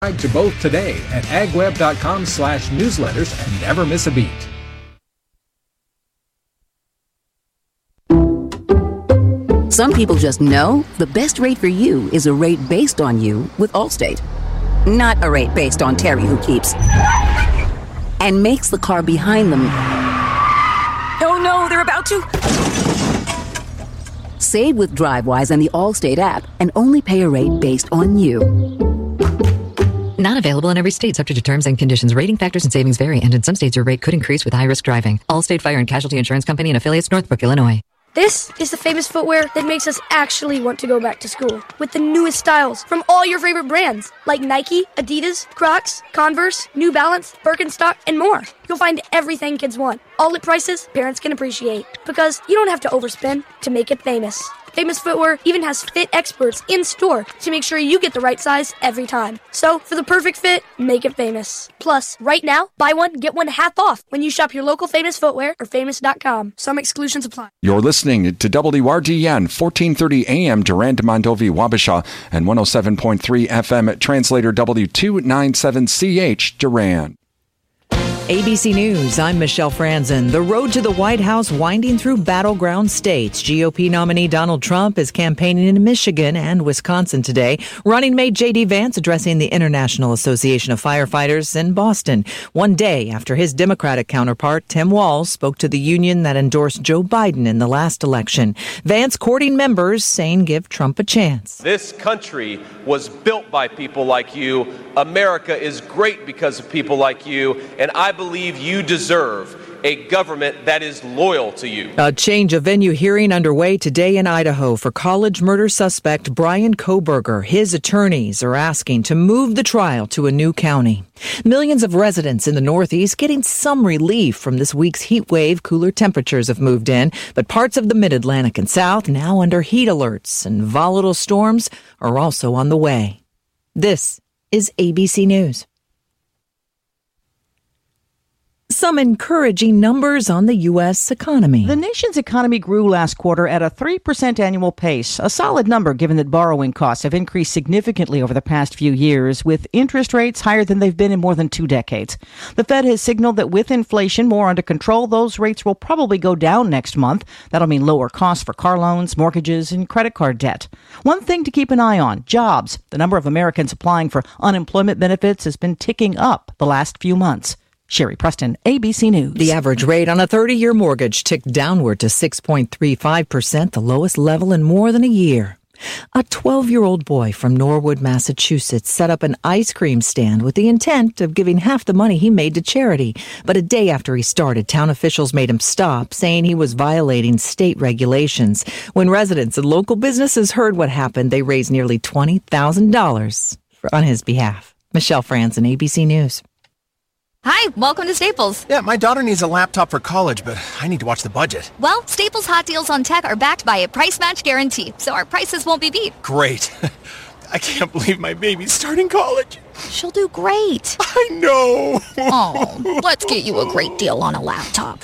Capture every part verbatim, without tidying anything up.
Subscribe to both today at agweb.com slash newsletters and never miss a beat. Some people just know the best rate for you is a rate based on you with Allstate. Not a rate based on Terry who keeps and makes the car behind them. Oh no, they're about to. Save with DriveWise and the Allstate app and only pay a rate based on you. Not available in every state, subject to terms and conditions. Rating factors and savings vary, and in some states your rate could increase with high-risk driving. Allstate Fire and Casualty Insurance Company and affiliates, Northbrook, Illinois. This is the famous footwear that makes us actually want to go back to school. With the newest styles from all your favorite brands, like Nike, Adidas, Crocs, Converse, New Balance, Birkenstock, and more. You'll find everything kids want, all at prices parents can appreciate. Because you don't have to overspend to make it famous. Famous Footwear even has fit experts in store to make sure you get the right size every time. So, for the perfect fit, make it famous. Plus, right now, buy one, get one half off when you shop your local Famous Footwear or famous dot com. Some exclusions apply. You're listening to W R D N, fourteen thirty A M, Durand, Mondovi, Wabasha, and one oh seven point three F M at Translator W two ninety-seven C H, Durand. A B C News, I'm Michelle Franzen. The road to the White House winding through battleground states. G O P nominee Donald Trump is campaigning in Michigan and Wisconsin today. Running mate J D Vance addressing the International Association of Firefighters in Boston, one day after his Democratic counterpart Tim Walz spoke to the union that endorsed Joe Biden in the last election. Vance courting members, saying give Trump a chance. This country was built by people like you. America is great because of people like you, and I believe you deserve a government that is loyal to you. A change of venue hearing underway today in Idaho for college murder suspect Brian Kohberger. His attorneys are asking to move the trial to a new county. Millions of residents in the Northeast getting some relief from this week's heat wave. Cooler temperatures have moved in, but parts of the Mid-Atlantic and South now under heat alerts, and volatile storms are also on the way. This is A B C News. Some encouraging numbers on the U S economy. The nation's economy grew last quarter at a three percent annual pace, a solid number given that borrowing costs have increased significantly over the past few years, with interest rates higher than they've been in more than two decades. The Fed has signaled that with inflation more under control, those rates will probably go down next month. That'll mean lower costs for car loans, mortgages, and credit card debt. One thing to keep an eye on, jobs. The number of Americans applying for unemployment benefits has been ticking up the last few months. Sherry Preston, A B C News. The average rate on a thirty-year mortgage ticked downward to six point three five percent, the lowest level in more than a year. A twelve-year-old boy from Norwood, Massachusetts, set up an ice cream stand with the intent of giving half the money he made to charity. But a day after he started, town officials made him stop, saying he was violating state regulations. When residents and local businesses heard what happened, they raised nearly twenty thousand dollars on his behalf. Michelle Franzen, A B C News. Hi, welcome to Staples. Yeah, my daughter needs a laptop for college, but I need to watch the budget. Well, Staples hot deals on tech are backed by a price match guarantee, so our prices won't be beat. Great. I can't believe my baby's starting college. She'll do great. I know. Oh, let's get you a great deal on a laptop.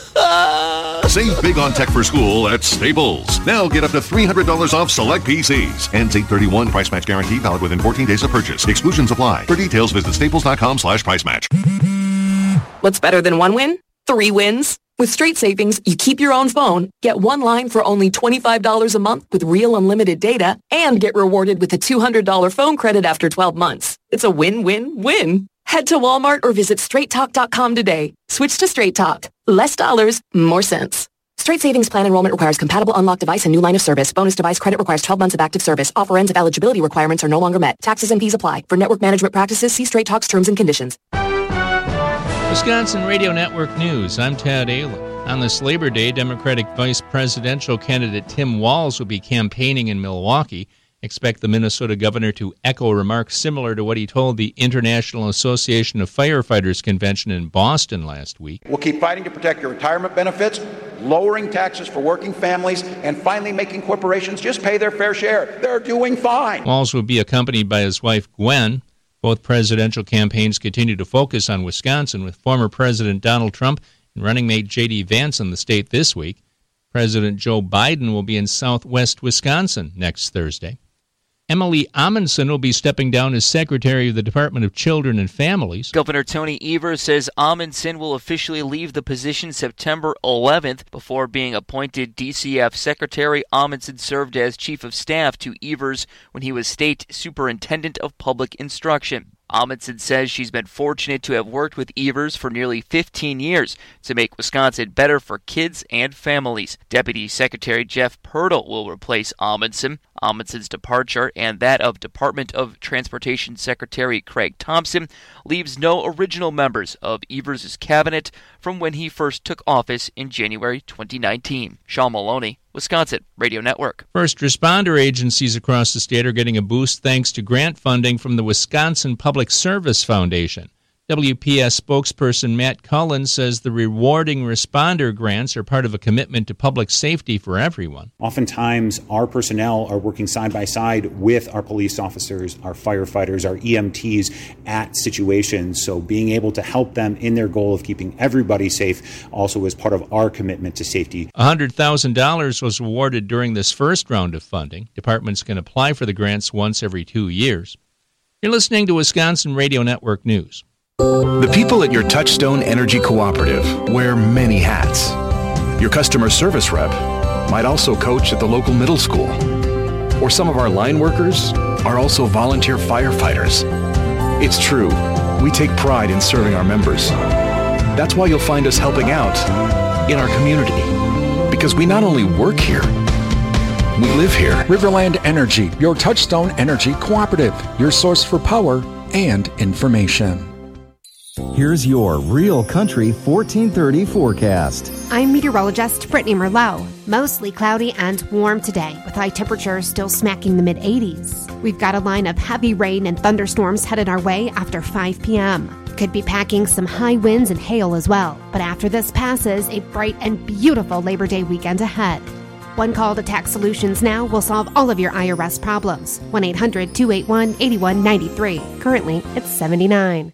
Save big on tech for school at Staples. Now get up to three hundred dollars off select P Cs. Ends eight thirty-one. Price match guarantee valid within fourteen days of purchase. Exclusions apply. For details, visit staples.com slash price match. What's better than one win? Three wins. With Straight Savings, you keep your own phone, get one line for only twenty-five dollars a month with real unlimited data, and get rewarded with a two hundred dollars phone credit after twelve months. It's a win-win-win. Head to Walmart or visit straight talk dot com today. Switch to Straight Talk. Less dollars, more cents. Straight Savings Plan enrollment requires compatible unlocked device and new line of service. Bonus device credit requires twelve months of active service. Offer ends if eligibility requirements are no longer met. Taxes and fees apply. For network management practices, see Straight Talk's terms and conditions. Wisconsin Radio Network News. I'm Tad Ayla. On this Labor Day, Democratic Vice Presidential candidate Tim Walz will be campaigning in Milwaukee. Expect the Minnesota governor to echo remarks similar to what he told the International Association of Firefighters convention in Boston last week. We'll keep fighting to protect your retirement benefits, lowering taxes for working families, and finally making corporations just pay their fair share. They're doing fine. Walz will be accompanied by his wife, Gwen. Both presidential campaigns continue to focus on Wisconsin, with former President Donald Trump and running mate J D Vance in the state this week. President Joe Biden will be in southwest Wisconsin next Thursday. Emily Amundsen will be stepping down as Secretary of the Department of Children and Families. Governor Tony Evers says Amundsen will officially leave the position September eleventh. Before being appointed D C F Secretary, Amundsen served as Chief of Staff to Evers when he was State Superintendent of Public Instruction. Amundsen says she's been fortunate to have worked with Evers for nearly fifteen years to make Wisconsin better for kids and families. Deputy Secretary Jeff Purtle will replace Amundsen. Amundsen's departure and that of Department of Transportation Secretary Craig Thompson leaves no original members of Evers' cabinet from when he first took office in January twenty nineteen. Sean Maloney, Wisconsin Radio Network. First responder agencies across the state are getting a boost thanks to grant funding from the Wisconsin Public Service Foundation. W P S spokesperson Matt Cullen says the rewarding responder grants are part of a commitment to public safety for everyone. Oftentimes, our personnel are working side by side with our police officers, our firefighters, our E M Ts at situations. So being able to help them in their goal of keeping everybody safe also is part of our commitment to safety. one hundred thousand dollars was awarded during this first round of funding. Departments can apply for the grants once every two years. You're listening to Wisconsin Radio Network News. The people at your Touchstone Energy Cooperative wear many hats. Your customer service rep might also coach at the local middle school. Or some of our line workers are also volunteer firefighters. It's true, we take pride in serving our members. That's why you'll find us helping out in our community. Because we not only work here, we live here. Riverland Energy, your Touchstone Energy Cooperative, your source for power and information. Here's your Real Country fourteen thirty forecast. I'm meteorologist Brittany Merlot. Mostly cloudy and warm today, with high temperatures still smacking the mid eighties. We've got a line of heavy rain and thunderstorms headed our way after five p.m. Could be packing some high winds and hail as well. But after this passes, a bright and beautiful Labor Day weekend ahead. One call to Tax Solutions Now will solve all of your I R S problems. one eight hundred two eight one eight one nine three. Currently, it's seventy-nine.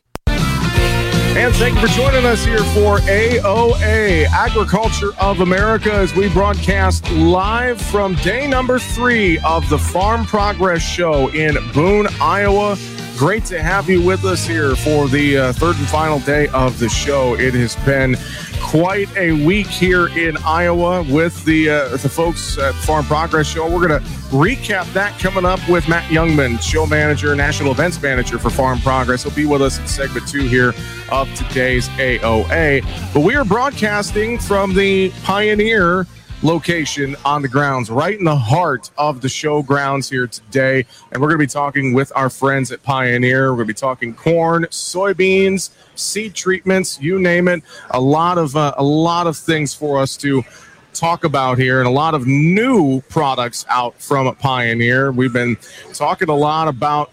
And thank you for joining us here for A O A, Agriculture of America, as we broadcast live from day number three of the Farm Progress Show in Boone, Iowa. Great to have you with us here for the uh, third and final day of the show. It has been quite a week here in Iowa with the uh, the folks at Farm Progress Show. We're going to recap that coming up with Matt Youngman, show manager, national events manager for Farm Progress. He'll be with us in segment two here of today's A O A. But we are broadcasting from the Pioneer location on the grounds, right in the heart of the show grounds here today. And we're going to be talking with our friends at Pioneer. We're going to be talking corn, soybeans, seed treatments, you name it. A lot of uh, a lot of things for us to talk about here, and a lot of new products out from Pioneer. We've been talking a lot about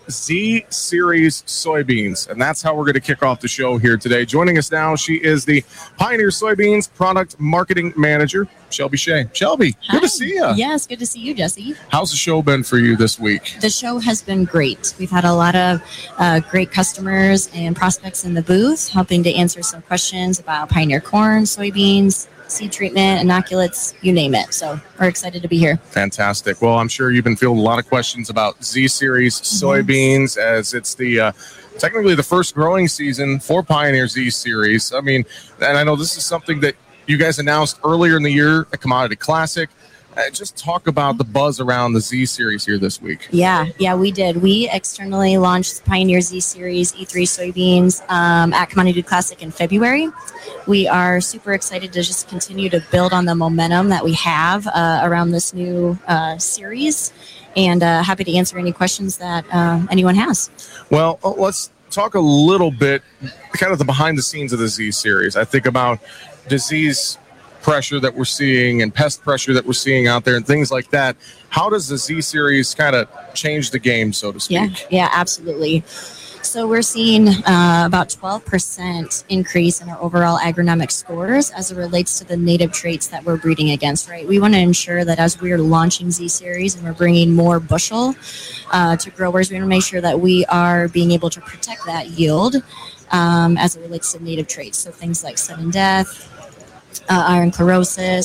Z-Series soybeans, and that's how we're going to kick off the show here today. Joining us now, she is the Pioneer Soybeans Product Marketing Manager, Shelby Shea. Shelby, Hi. Good to see you. Yes, good to see you, Jesse. How's the show been for you this week? The show has been great. We've had a lot of uh, great customers and prospects in the booth, helping to answer some questions about Pioneer corn, soybeans, seed treatment, inoculates, you name it. So we're excited to be here. Fantastic. Well, I'm sure you've been fielding a lot of questions about Z-Series soybeans, mm-hmm. as it's the uh, technically the first growing season for Pioneer Z-Series. I mean, and I know this is something that you guys announced earlier in the year at Commodity Classic. Uh, just talk about the buzz around the Z-Series here this week. Yeah, yeah, we did. We externally launched Pioneer Z-Series E three soybeans um, at Commodity Classic in February. We are super excited to just continue to build on the momentum that we have uh, around this new uh, series, and uh, happy to answer any questions that uh, anyone has. Well, let's talk a little bit, kind of the behind the scenes of the Z-Series. I think about disease pressure that we're seeing and pest pressure that we're seeing out there and things like that. How does the Z-Series kind of change the game, so to speak? Yeah, yeah, absolutely. So we're seeing uh, about twelve percent increase in our overall agronomic scores as it relates to the native traits that we're breeding against, right? We want to ensure that as we're launching Z-Series and we're bringing more bushel uh, to growers, we want to make sure that we are being able to protect that yield um, as it relates to native traits. So things like sudden death, Uh, iron chlorosis,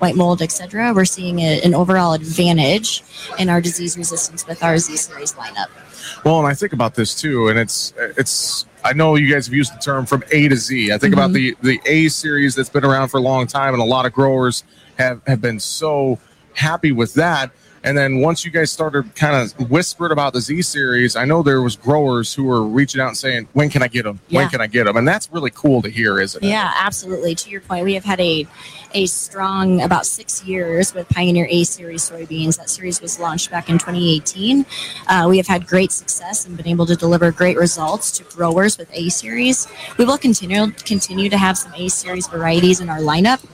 white mold, et cetera, we're seeing a, an overall advantage in our disease resistance with our Z series lineup. Well, and I think about this too, and it's it's. I know you guys have used the term from A to Z. I think Mm-hmm. about the the A series that's been around for a long time, and a lot of growers have have been so happy with that. And then once you guys started kind of whispering about the Z series, I know there was growers who were reaching out and saying, "When can I get them? When Yeah. can I get them?" And that's really cool to hear, isn't it? Yeah, absolutely. To your point, we have had a a strong about six years with Pioneer A Series soybeans. That series was launched back in twenty eighteen. Uh, we have had great success and been able to deliver great results to growers with A Series. We will continue continue to have some A Series varieties in our lineup.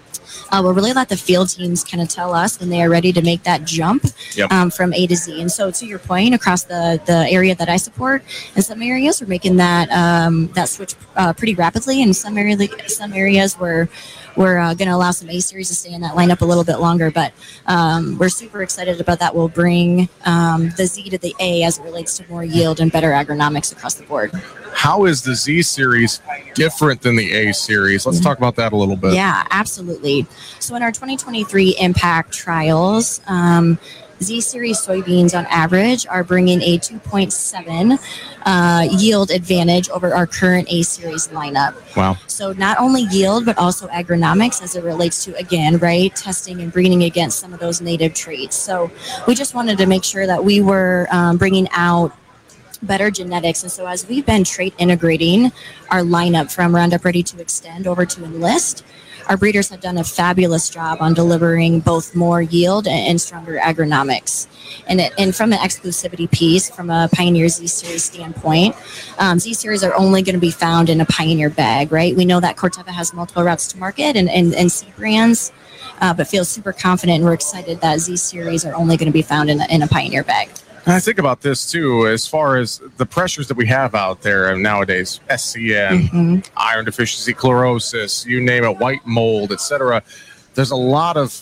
Uh, we'll really let the field teams kind of tell us when they are ready to make that jump Yep. um, from A to Z. And so, to your point, across the, the area that I support, in some areas we're making that um, that switch uh, pretty rapidly. In some area, some areas we're we're uh, going to allow some A series to stay in that lineup a little bit longer. But um, we're super excited about that. We'll bring um, the Z to the A as it relates to more yield and better agronomics across the board. How is the Z series different than the A series? Let's talk about that a little bit. Yeah, absolutely. So in our twenty twenty-three impact trials, um, Z series soybeans on average are bringing a two point seven uh, yield advantage over our current A series lineup. Wow. So not only yield, but also agronomics as it relates to, again, right, testing and breeding against some of those native traits. So we just wanted to make sure that we were um, bringing out better genetics. And so as we've been trait integrating our lineup from Roundup Ready to Extend over to Enlist, our breeders have done a fabulous job on delivering both more yield and, and stronger agronomics. And, it, and from an exclusivity piece, from a Pioneer Z-Series standpoint, um, Z-Series are only going to be found in a Pioneer bag, right? We know that Corteva has multiple routes to market and, and, and seed brands, uh, but feel super confident and we're excited that Z-Series are only going to be found in a, in a Pioneer bag. And I think about this too, as far as the pressures that we have out there nowadays, S C M, Mm-hmm. iron deficiency, chlorosis, you name it, white mold, et cetera. There's a lot of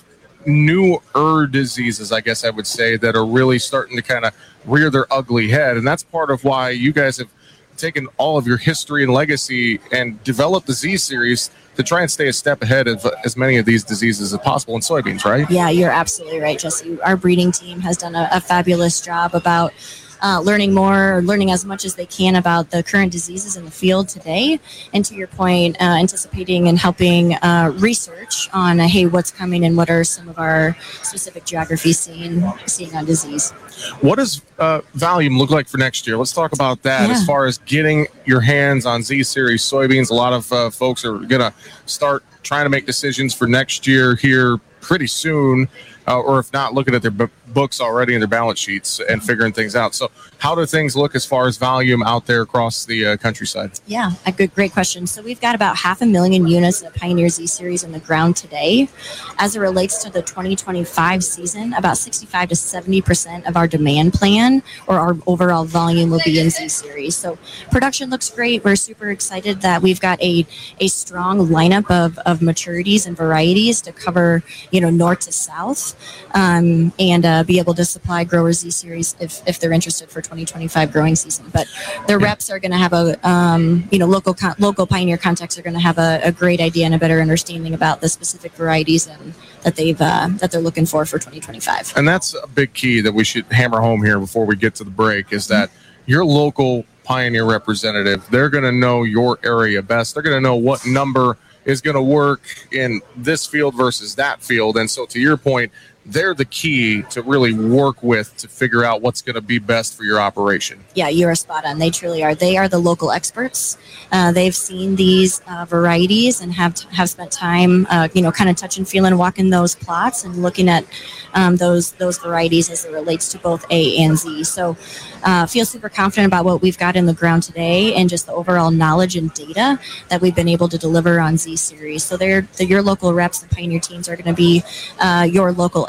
newer diseases, I guess I would say, that are really starting to kind of rear their ugly head. And that's part of why you guys have taken all of your history and legacy and developed the Z series to try and stay a step ahead of as many of these diseases as possible in soybeans, right? Yeah, you're absolutely right, Jesse. Our breeding team has done a, a fabulous job about uh, learning more, or learning as much as they can about the current diseases in the field today. And to your point, uh, anticipating and helping uh, research on, uh, hey, what's coming and what are some of our specific geographies seeing, seeing on disease. What does uh, volume look like for next year? Let's talk about that. Yeah. As far as getting your hands on Z series soybeans, a lot of uh, folks are going to start trying to make decisions for next year here pretty soon, uh, or if not, looking at their b- books already and their balance sheets and figuring things out. So how do things look as far as volume out there across the uh, countryside? Yeah, a good, great question. So we've got about half a million units of Pioneer Z series in the ground today. As it relates to the twenty twenty-five season, about sixty-five to seventy percent of our demand plan or our overall volume will be in Z series. So production looks great. We're super excited that we've got a, a strong lineup of, of maturities and varieties to cover, you know, north to south, um, and uh, be able to supply growers Z series if, if they're interested for twenty twenty-five growing season. But the reps are going to have a, um, you know, local con- local Pioneer contacts are going to have a, a great idea and a better understanding about the specific varieties and that they've uh, that they're looking for for twenty twenty-five. And that's a big key that we should hammer home here before we get to the break, is that your local Pioneer representative, they're going to know your area best. They're going to know what number is going to work in this field versus that field. And so to your point, they're the key to really work with to figure out what's going to be best for your operation. Yeah, you're spot on. They truly are. They are the local experts. Uh, they've seen these uh, varieties and have have spent time, uh, you know, kind of touching, feeling, walking those plots and looking at um, those those varieties as it relates to both A and Z. So, uh, feel super confident about what we've got in the ground today and just the overall knowledge and data that we've been able to deliver on Z series. So, they're the, your local reps, the Pioneer teams are going to be uh, your local experts.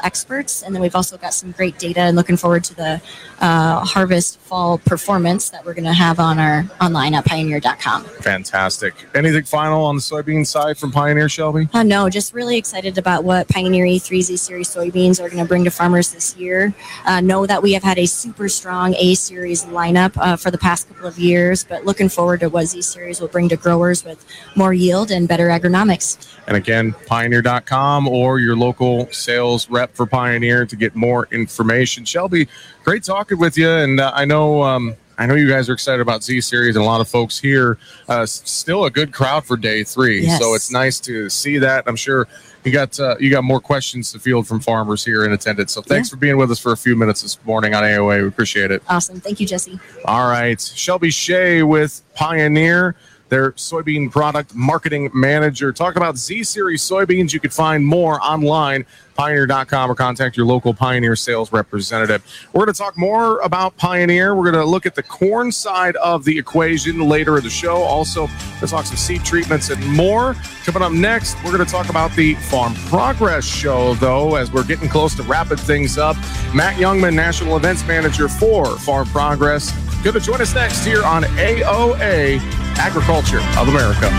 experts. And then we've also got some great data and looking forward to the uh, harvest fall performance that we're going to have on our online at pioneer dot com. Fantastic. Anything final on the soybean side from Pioneer, Shelby? Uh, no, just really excited about what Pioneer E three Z Series soybeans are going to bring to farmers this year. Uh, know that we have had a super strong A Series lineup uh, for the past couple of years, but looking forward to what Z Series will bring to growers with more yield and better agronomics. And again, pioneer dot com or your local sales rep for Pioneer to get more information. Shelby, great talking with you. And uh, I know um, I know you guys are excited about Z Series, and a lot of folks here. Uh, still a good crowd for day three. Yes. So it's nice to see that. I'm sure you got uh, you got more questions to field from farmers here in attendance. So thanks yeah. for being with us for a few minutes this morning on A O A. We appreciate it. Awesome. Thank you, Jesse. All right. Shelby Shea with Pioneer, their soybean product marketing manager. Talk about Z Series soybeans. You can find more online, pioneer dot com, or contact your local Pioneer sales representative. We're going to talk more about Pioneer. We're going to look at the corn side of the equation later in the show. Also, let's talk some seed treatments and more. Coming up next, we're going to talk about the Farm Progress Show, though, as we're getting close to wrapping things up. Matt Youngman, National Events Manager for Farm Progress, going to join us next here on A O A, Agriculture of America.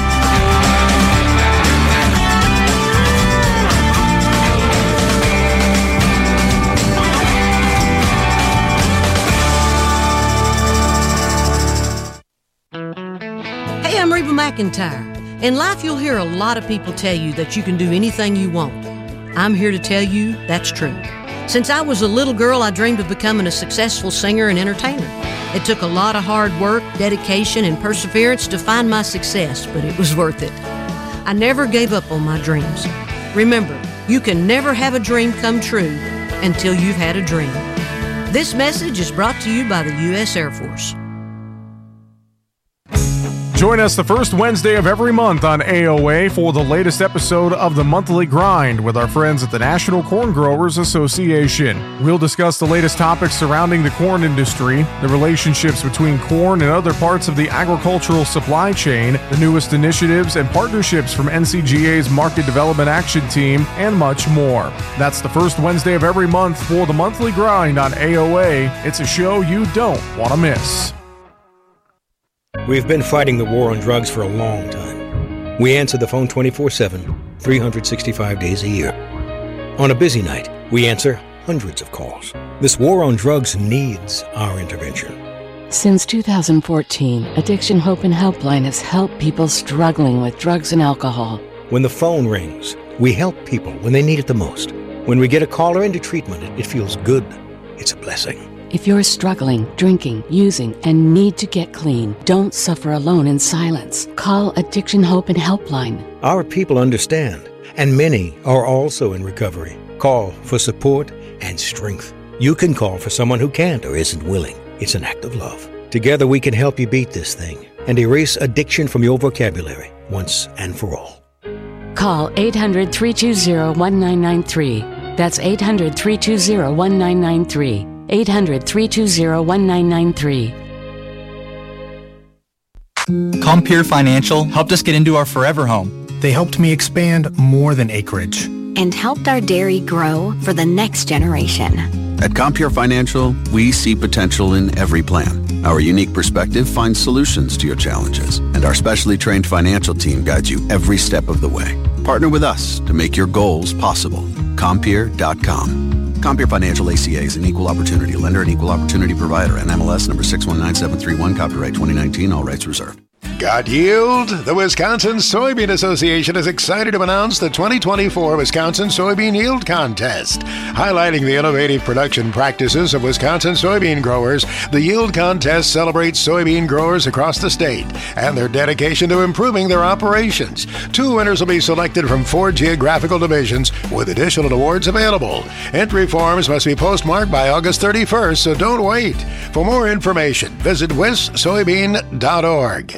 Hey, I'm Reba McEntire. In life, you'll hear a lot of people tell you that you can do anything you want. I'm here to tell you that's true. Since I was a little girl, I dreamed of becoming a successful singer and entertainer. It took a lot of hard work, dedication, and perseverance to find my success, but it was worth it. I never gave up on my dreams. Remember, you can never have a dream come true until you've had a dream. This message is brought to you by the U S Air Force. Join us the first Wednesday of every month on A O A for the latest episode of The Monthly Grind with our friends at the National Corn Growers Association. We'll discuss the latest topics surrounding the corn industry, the relationships between corn and other parts of the agricultural supply chain, the newest initiatives and partnerships from N C G A's Market Development Action Team, and much more. That's the first Wednesday of every month for The Monthly Grind on A O A. It's a show you don't want to miss. We've been fighting the war on drugs for a long time. We answer the phone twenty-four seven, three hundred sixty-five days a year. On a busy night, we answer hundreds of calls. This war on drugs needs our intervention. Since two thousand fourteen, Addiction Hope and Helpline has helped people struggling with drugs and alcohol. When the phone rings, we help people when they need it the most. When we get a caller into treatment, it feels good. It's a blessing. If you're struggling, drinking, using, and need to get clean, don't suffer alone in silence. Call Addiction Hope and Helpline. Our people understand, and many are also in recovery. Call for support and strength. You can call for someone who can't or isn't willing. It's an act of love. Together we can help you beat this thing and erase addiction from your vocabulary once and for all. Call eight hundred, three two zero, one nine nine three. That's eight hundred, three two zero, one nine nine three. eight hundred, three two zero, one nine nine three. Compeer Financial helped us get into our forever home. They helped me expand more than acreage. And helped our dairy grow for the next generation. At Compeer Financial, we see potential in every plan. Our unique perspective finds solutions to your challenges, and our specially trained financial team guides you every step of the way. Partner with us to make your goals possible. Compeer dot com. Compeer Financial A C A is an equal opportunity lender and equal opportunity provider. And M L S number six one nine seven three one, copyright twenty nineteen, all rights reserved. Got yield? The Wisconsin Soybean Association is excited to announce the twenty twenty-four Wisconsin Soybean Yield Contest. Highlighting the innovative production practices of Wisconsin soybean growers, the Yield Contest celebrates soybean growers across the state and their dedication to improving their operations. Two winners will be selected from four geographical divisions with additional awards available. Entry forms must be postmarked by August thirty-first, so don't wait. For more information, visit wis soybean dot org.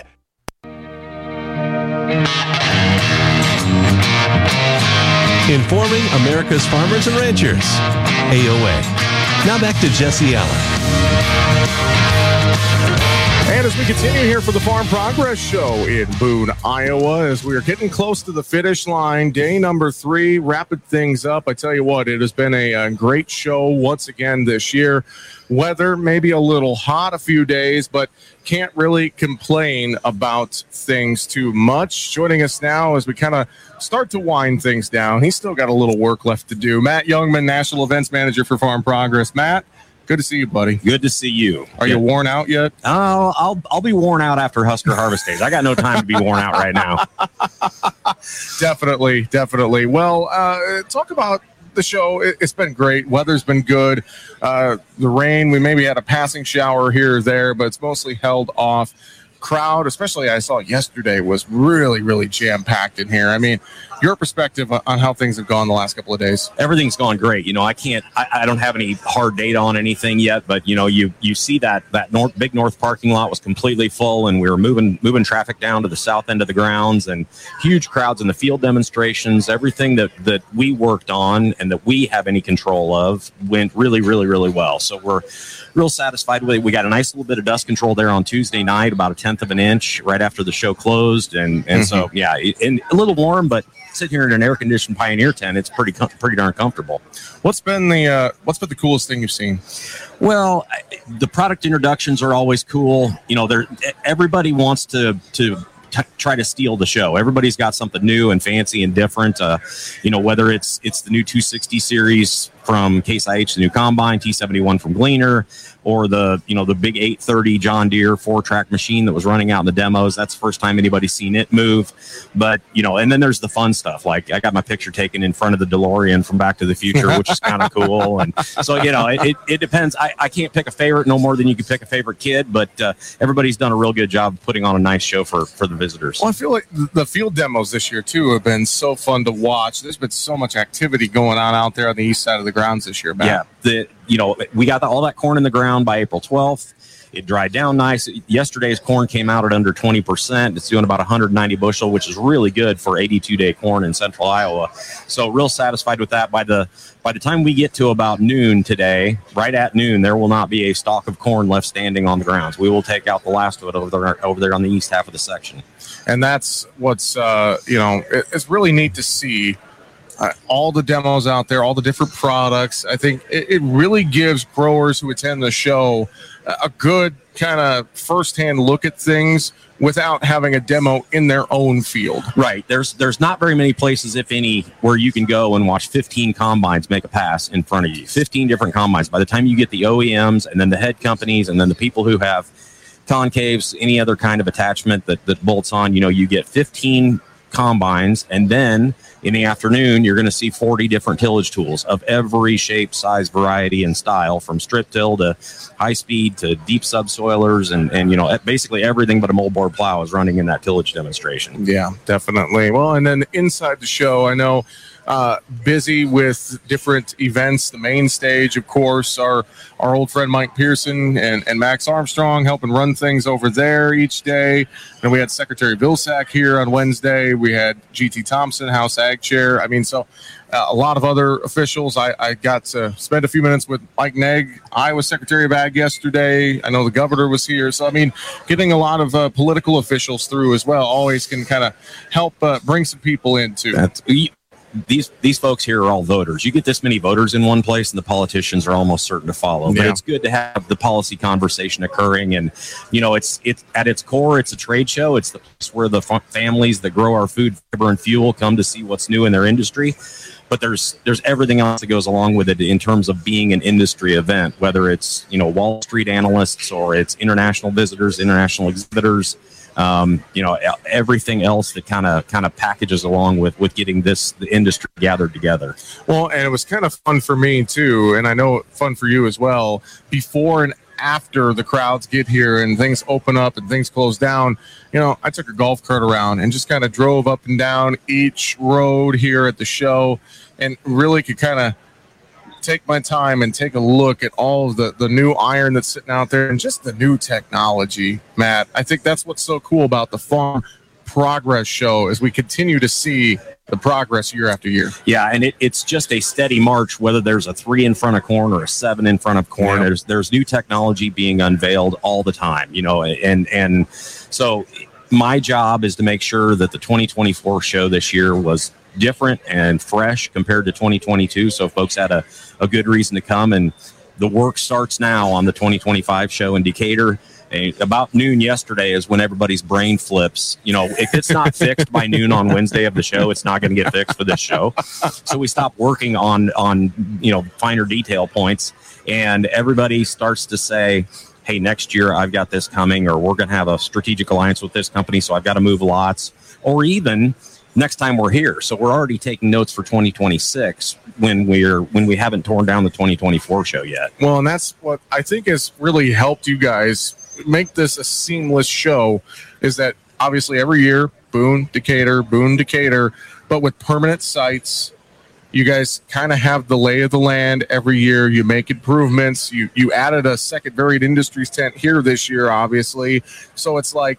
Informing America's farmers and ranchers. A O A. Now back to Jesse Allen. And as we continue here for the Farm Progress Show in Boone, Iowa, as we are getting close to the finish line, day number three, wrapping things up. I tell you what, it has been a, a great show once again this year. Weather maybe a little hot a few days, but can't really complain about things too much. Joining us now as we kind of start to wind things down. He's still got a little work left to do. Matt Youngman, National Events Manager for Farm Progress. Matt, good to see you, buddy. Good to see you. Are yeah. you worn out yet? Oh, I'll I'll be worn out after Husker Harvest Days. I got no time to be worn out right now. Definitely, definitely. Well, uh, talk about the show. It's been great. Weather's been good. Uh, the rain, we maybe had a passing shower here or there, but it's mostly held off. Crowd, especially I saw yesterday, was really, really jam-packed in here. I mean, your perspective on how things have gone the last couple of days. Everything's gone great. You know, I can't, I, I don't have any hard data on anything yet, but you know, you you see that that north, big north parking lot was completely full, and we were moving moving traffic down to the south end of the grounds, and huge crowds in the field demonstrations. Everything that that we worked on and that we have any control of went really, really, really well. So we're real satisfied with it. We got a nice little bit of dust control there on Tuesday night, about a tenth of an inch right after the show closed, and and mm-hmm. so yeah, it, and a little warm, but sitting here in an air-conditioned Pioneer tent, it's pretty com- pretty darn comfortable. What's been the uh, what's been the coolest thing you've seen? Well, the product introductions are always cool. You know, they're everybody wants to to. T- try to steal the show. Everybody's got something new and fancy and different. Uh, you know, whether it's it's the new two sixty series from Case I H, the new combine, T seventy-one from Gleaner, or the you know the big eight thirty John Deere four-track machine that was running out in the demos. That's the first time anybody's seen it move. But you know, and then there's the fun stuff. Like I got my picture taken in front of the DeLorean from Back to the Future, which is kind of cool. And so you know, it, it depends. I, I can't pick a favorite no more than you can pick a favorite kid. But uh, everybody's done a real good job putting on a nice show for for the visitors. Well, I feel like the field demos this year too have been so fun to watch. There's been so much activity going on out there on the east side of the grounds this year, Matt. Yeah, the you know we got the, all that corn in the ground by April twelfth. It dried down nice. Yesterday's corn came out at under twenty percent. It's doing about one hundred ninety bushel, which is really good for eighty-two day corn in central Iowa. So real satisfied with that. By the by the time we get to about noon today, right at noon, there will not be a stalk of corn left standing on the grounds. We will take out the last of it over there, over there on the east half of the section. And that's what's, uh, you know, it, it's really neat to see. Uh, all the demos out there, all the different products. I think it, it really gives growers who attend the show a good kind of firsthand look at things without having a demo in their own field. Right. There's there's not very many places, if any, where you can go and watch fifteen combines make a pass in front of you. fifteen different combines. By the time you get the O E Ms and then the head companies and then the people who have concaves, any other kind of attachment that, that bolts on, you know, you get fifteen combines, and then in the afternoon you're going to see forty different tillage tools of every shape, size, variety, and style, from strip till to high speed to deep subsoilers, and and you know basically everything but a moldboard plow is running in that tillage demonstration. Yeah, definitely. Well, and then inside the show, I know uh busy with different events. The main stage, of course, our our old friend Mike Pearson and, and Max Armstrong helping run things over there each day. And we had Secretary Vilsack here on Wednesday. We had G T Thompson, House Ag Chair. I mean, so uh, a lot of other officials. I, I got to spend a few minutes with Mike Negg, Iowa Secretary of Ag, yesterday. I know the governor was here. So, I mean, getting a lot of uh, political officials through as well always can kind of help uh, bring some people in, too. That's, These these folks here are all voters. You get this many voters in one place, and the politicians are almost certain to follow. But yeah. It's good to have the policy conversation occurring, and you know, it's it's at its core, it's a trade show. It's the place where the f- families that grow our food, fiber, and fuel come to see what's new in their industry. But there's there's everything else that goes along with it in terms of being an industry event, whether it's you know Wall Street analysts or it's international visitors, international exhibitors. Um, you know, everything else that kind of kind of packages along with with getting this the industry gathered together. Well, and it was kind of fun for me too, and I know fun for you as well. Before and after the crowds get here and things open up and things close down, you know, I took a golf cart around and just kind of drove up and down each road here at the show, and really could kind of take my time and take a look at all of the, the new iron that's sitting out there and just the new technology, Matt. I think that's what's so cool about the Farm Progress show as we continue to see the progress year after year. Yeah, and it, it's just a steady march, whether there's a three in front of corn or a seven in front of corn. Yeah. There's there's new technology being unveiled all the time, you know, and and so my job is to make sure that the twenty twenty-four show this year was different and fresh compared to twenty twenty-two. So folks had a, a good reason to come, and the work starts now on the twenty twenty-five show in Decatur. And about noon yesterday is when everybody's brain flips. You know, if it's not fixed by noon on Wednesday of the show, it's not going to get fixed for this show. So we stop working on, on, you know, finer detail points, and everybody starts to say, hey, next year I've got this coming, or we're going to have a strategic alliance with this company, so I've got to move lots, or even next time we're here. So we're already taking notes for twenty twenty-six when we're when we haven't torn down the twenty twenty-four show yet. Well, and that's what I think has really helped you guys make this a seamless show, is that obviously every year, Boone, Decatur, Boone, Decatur, but with permanent sites, you guys kind of have the lay of the land every year. You make improvements. You you added a second varied industries tent here this year, obviously. So it's like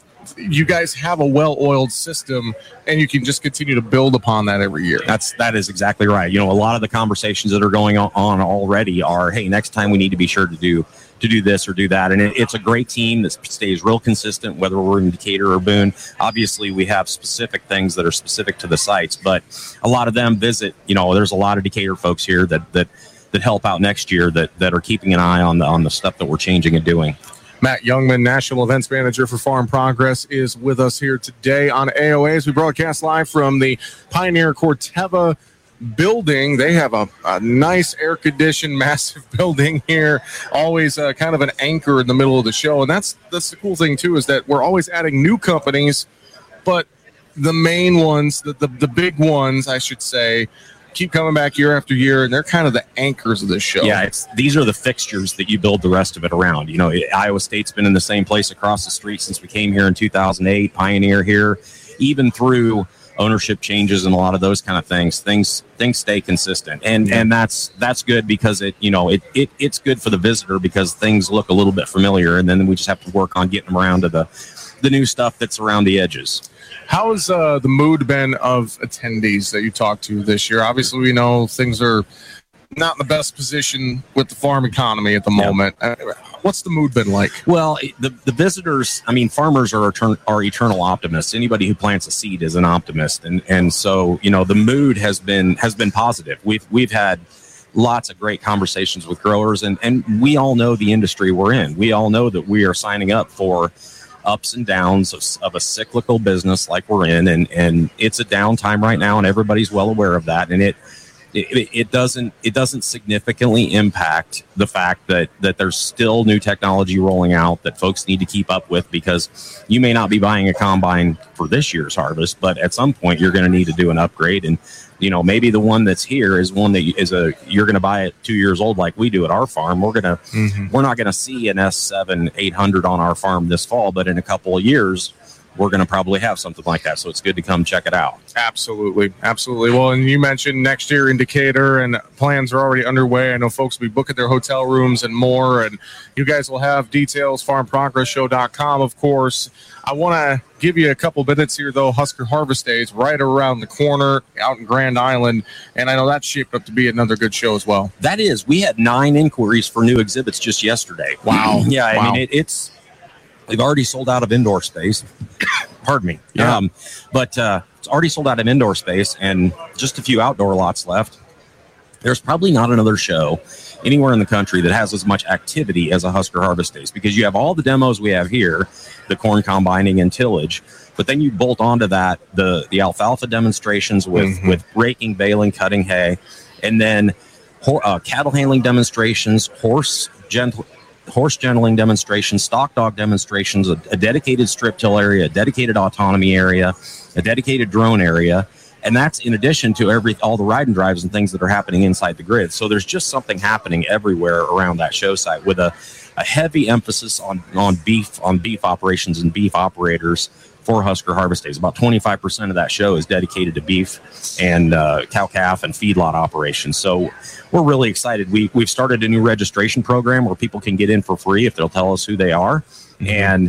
you guys have a well-oiled system, and you can just continue to build upon that every year. That's that is exactly right. You know, a lot of the conversations that are going on already are, hey, next time we need to be sure to do to do this or do that. And it, it's a great team that stays real consistent, whether we're in Decatur or Boone. Obviously, we have specific things that are specific to the sites, but a lot of them visit, you know, there's a lot of Decatur folks here that that that help out next year that that are keeping an eye on the on the stuff that we're changing and doing. Matt Youngman, National Events Manager for Farm Progress, is with us here today on A O A as we broadcast live from the Pioneer Corteva building. They have a, a nice air-conditioned, massive building here, always uh, kind of an anchor in the middle of the show. And that's, that's the cool thing, too, is that we're always adding new companies, but the main ones, the, the, the big ones, I should say, keep coming back year after year, and they're kind of the anchors of this show. Yeah, it's these are the fixtures that you build the rest of it around. You know, Iowa State's been in the same place across the street since we came here in two thousand eight, Pioneer here, even through ownership changes and a lot of those kind of things. Things things stay consistent, and yeah. and that's that's good because it you know it, it it's good for the visitor because things look a little bit familiar, and then we just have to work on getting them around to the the new stuff that's around the edges. How has uh, the mood been of attendees that you talked to this year? Obviously, we know things are not in the best position with the farm economy at the moment. Yep. Uh, what's the mood been like? Well, the the visitors, I mean, farmers are etern- are eternal optimists. Anybody who plants a seed is an optimist, and and so you know the mood has been has been positive. We've we've had lots of great conversations with growers, and and we all know the industry we're in. We all know that we are signing up for ups and downs of, of a cyclical business like we're in, and and it's a downtime right now, and everybody's well aware of that, and it it, it doesn't it doesn't significantly impact the fact that that there's still new technology rolling out that folks need to keep up with, because you may not be buying a combine for this year's harvest, but at some point you're going to need to do an upgrade, and you know, maybe the one that's here is one that is a you're going to buy it two years old like we do at our farm. We're going to mm-hmm. we're not going to see an S seven eight hundred on our farm this fall, but in a couple of years we're going to probably have something like that. So it's good to come check it out. Absolutely, absolutely. Well, and you mentioned next year in Decatur, and plans are already underway. I know folks will be booking their hotel rooms and more, and you guys will have details. farm progress show dot com, of course. I want to give you a couple minutes here, though. Husker Harvest Day is right around the corner out in Grand Island, and I know that's shaped up to be another good show as well. That is. We had nine inquiries for new exhibits just yesterday. Wow. Yeah, I wow. mean, it, it's they've already sold out of indoor space. Pardon me. Yeah. Um, but uh, it's already sold out of indoor space and just a few outdoor lots left. There's probably not another show anywhere in the country that has as much activity as a Husker Harvest Days, because you have all the demos we have here, the corn combining and tillage, but then you bolt onto that the the alfalfa demonstrations with, mm-hmm. with raking, baling, cutting hay, and then uh, cattle handling demonstrations, horse gentle. horse gentling demonstrations, stock dog demonstrations, a, a dedicated strip till area, a dedicated autonomy area, a dedicated drone area. And that's in addition to every all the ride and drives and things that are happening inside the grid. So there's just something happening everywhere around that show site, with a, a heavy emphasis on, on beef, on beef operations and beef operators for Husker Harvest Days. About twenty-five percent of that show is dedicated to beef and uh, cow-calf and feedlot operations. So we're really excited. We, we've started a new registration program where people can get in for free if they'll tell us who they are. Mm-hmm. And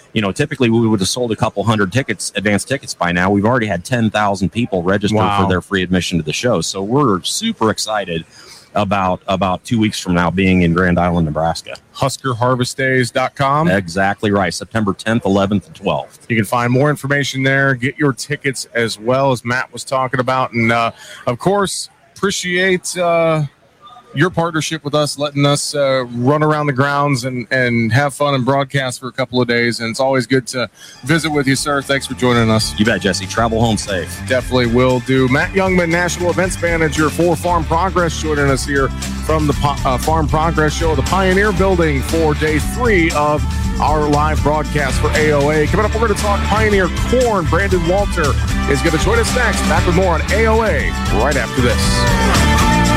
you know, typically we would have sold a couple hundred tickets, advanced tickets by now. We've already had ten thousand people register Wow. for their free admission to the show. So we're super excited about about two weeks from now being in Grand Island, Nebraska. Husker Harvest Days dot com. Exactly right. September tenth, eleventh, and twelfth. You can find more information there. Get your tickets as well, as Matt was talking about. And, uh, of course, appreciate uh, your partnership with us, letting us uh, run around the grounds and, and have fun and broadcast for a couple of days. And it's always good to visit with you, sir. Thanks for joining us. You bet, Jesse. Travel home safe. Definitely will do. Matt Youngman, National Events Manager for Farm Progress, joining us here from the uh, Farm Progress Show, the Pioneer Building, for day three of our live broadcast for A O A. Coming up, we're going to talk Pioneer Corn. Brandon Walter is going to join us next. Back with more on A O A right after this.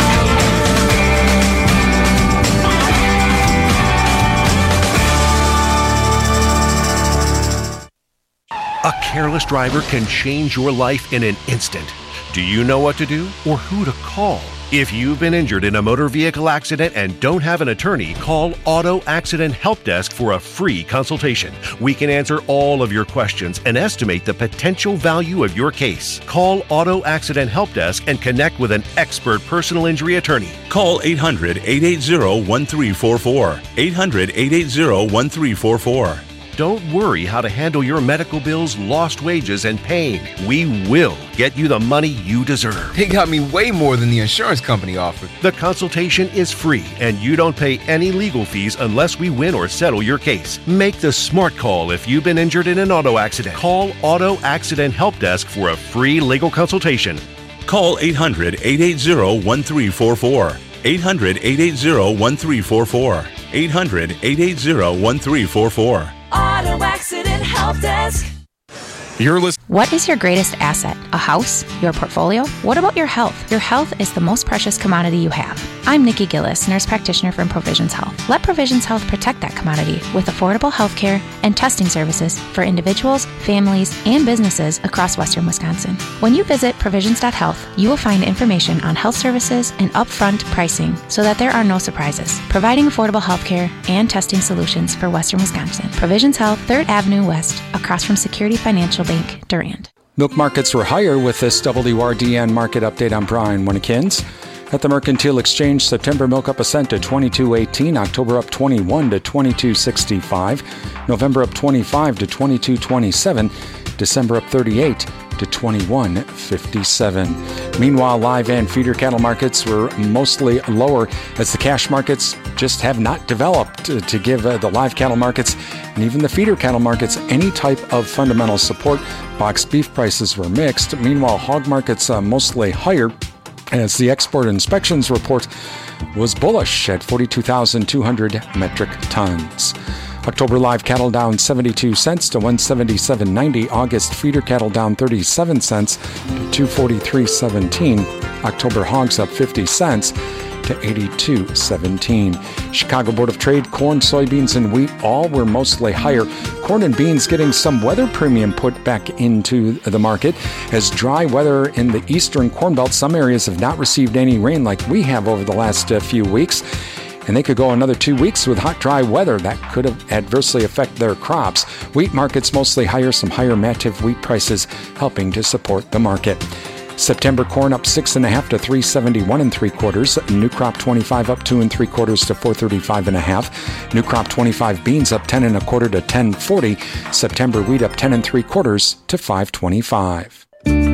A careless driver can change your life in an instant. Do you know what to do or who to call? If you've been injured in a motor vehicle accident and don't have an attorney, call Auto Accident Help Desk for a free consultation. We can answer all of your questions and estimate the potential value of your case. Call Auto Accident Help Desk and connect with an expert personal injury attorney. Call eight hundred, eight eight zero, one three four four. eight hundred, eight eight zero, one three four four. Don't worry how to handle your medical bills, lost wages, and pain. We will get you the money you deserve. They got me way more than the insurance company offered. The consultation is free, and you don't pay any legal fees unless we win or settle your case. Make the smart call if you've been injured in an auto accident. Call Auto Accident Help Desk for a free legal consultation. Call eight hundred, eight eight zero, one three four four. eight hundred, eight eight zero, one three four four. eight hundred, eight eight zero, one three four four. Auto Accident Help Desk. You're listening. What is your greatest asset? A house? Your portfolio? What about your health? Your health is the most precious commodity you have. I'm Nikki Gillis, nurse practitioner from Provisions Health. Let Provisions Health protect that commodity with affordable health care and testing services for individuals, families, and businesses across western Wisconsin. When you visit provisions dot health, you will find information on health services and upfront pricing so that there are no surprises, providing affordable health care and testing solutions for western Wisconsin. Provisions Health, third Avenue West, across from Security Financial Bank, Durand. Milk markets were higher with this W R D N market update. I'm Brian Winnekins. At the Mercantile Exchange, September milk up a cent to twenty-two eighteen, October up twenty-one to twenty-two sixty-five, November up twenty-five to twenty-two twenty-seven, December up thirty-eight to twenty-one fifty-seven. Meanwhile, live and feeder cattle markets were mostly lower as the cash markets just have not developed to, to give uh, the live cattle markets and even the feeder cattle markets any type of fundamental support. Boxed beef prices were mixed. Meanwhile, hog markets uh, mostly higher as the export inspections report was bullish at forty-two thousand two hundred metric tons. October live cattle down seventy-two cents to one seventy-seven ninety. August feeder cattle down thirty-seven cents to two forty-three seventeen. October hogs up fifty cents to eighty-two seventeen. Chicago Board of Trade, corn, soybeans, and wheat all were mostly higher. Corn and beans getting some weather premium put back into the market as dry weather in the eastern Corn Belt. Some areas have not received any rain like we have over the last uh, few weeks. And they could go another two weeks with hot, dry weather. That could have adversely affect their crops. Wheat markets mostly higher, some higher Mativ wheat prices helping to support the market. September corn up six and a half to three seventy-one and three quarters. New crop twenty-five up two and three quarters to four thirty-five and a half. New crop twenty-five beans up ten and a quarter to ten forty. September wheat up ten and three quarters to five twenty-five.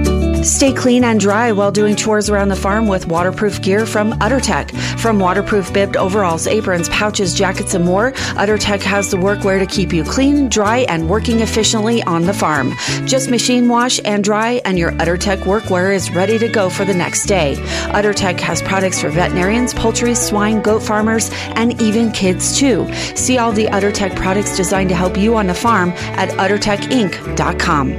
Stay clean and dry while doing chores around the farm with waterproof gear from UtterTech. From waterproof bibbed overalls, aprons, pouches, jackets, and more, UtterTech has the workwear to keep you clean, dry, and working efficiently on the farm. Just machine wash and dry, and your UtterTech workwear is ready to go for the next day. UtterTech has products for veterinarians, poultry, swine, goat farmers, and even kids too. See all the UtterTech products designed to help you on the farm at utter tech inc dot com.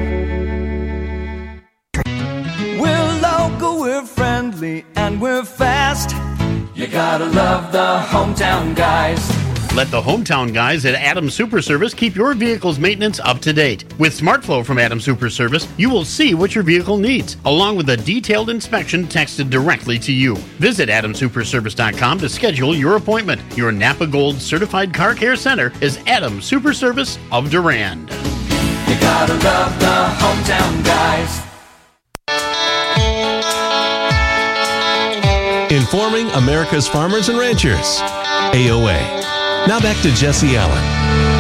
We're friendly and we're fast. You gotta love the hometown guys. Let the hometown guys at Adams Super Service keep your vehicle's maintenance up to date. With SmartFlow from Adams Super Service, you will see what your vehicle needs, along with a detailed inspection texted directly to you. Visit adams super service dot com to schedule your appointment. Your Napa Gold Certified Car Care Center is Adams Super Service of Durand. You gotta love the hometown guys. Informing America's farmers and ranchers. A O A. Now back to Jesse Allen.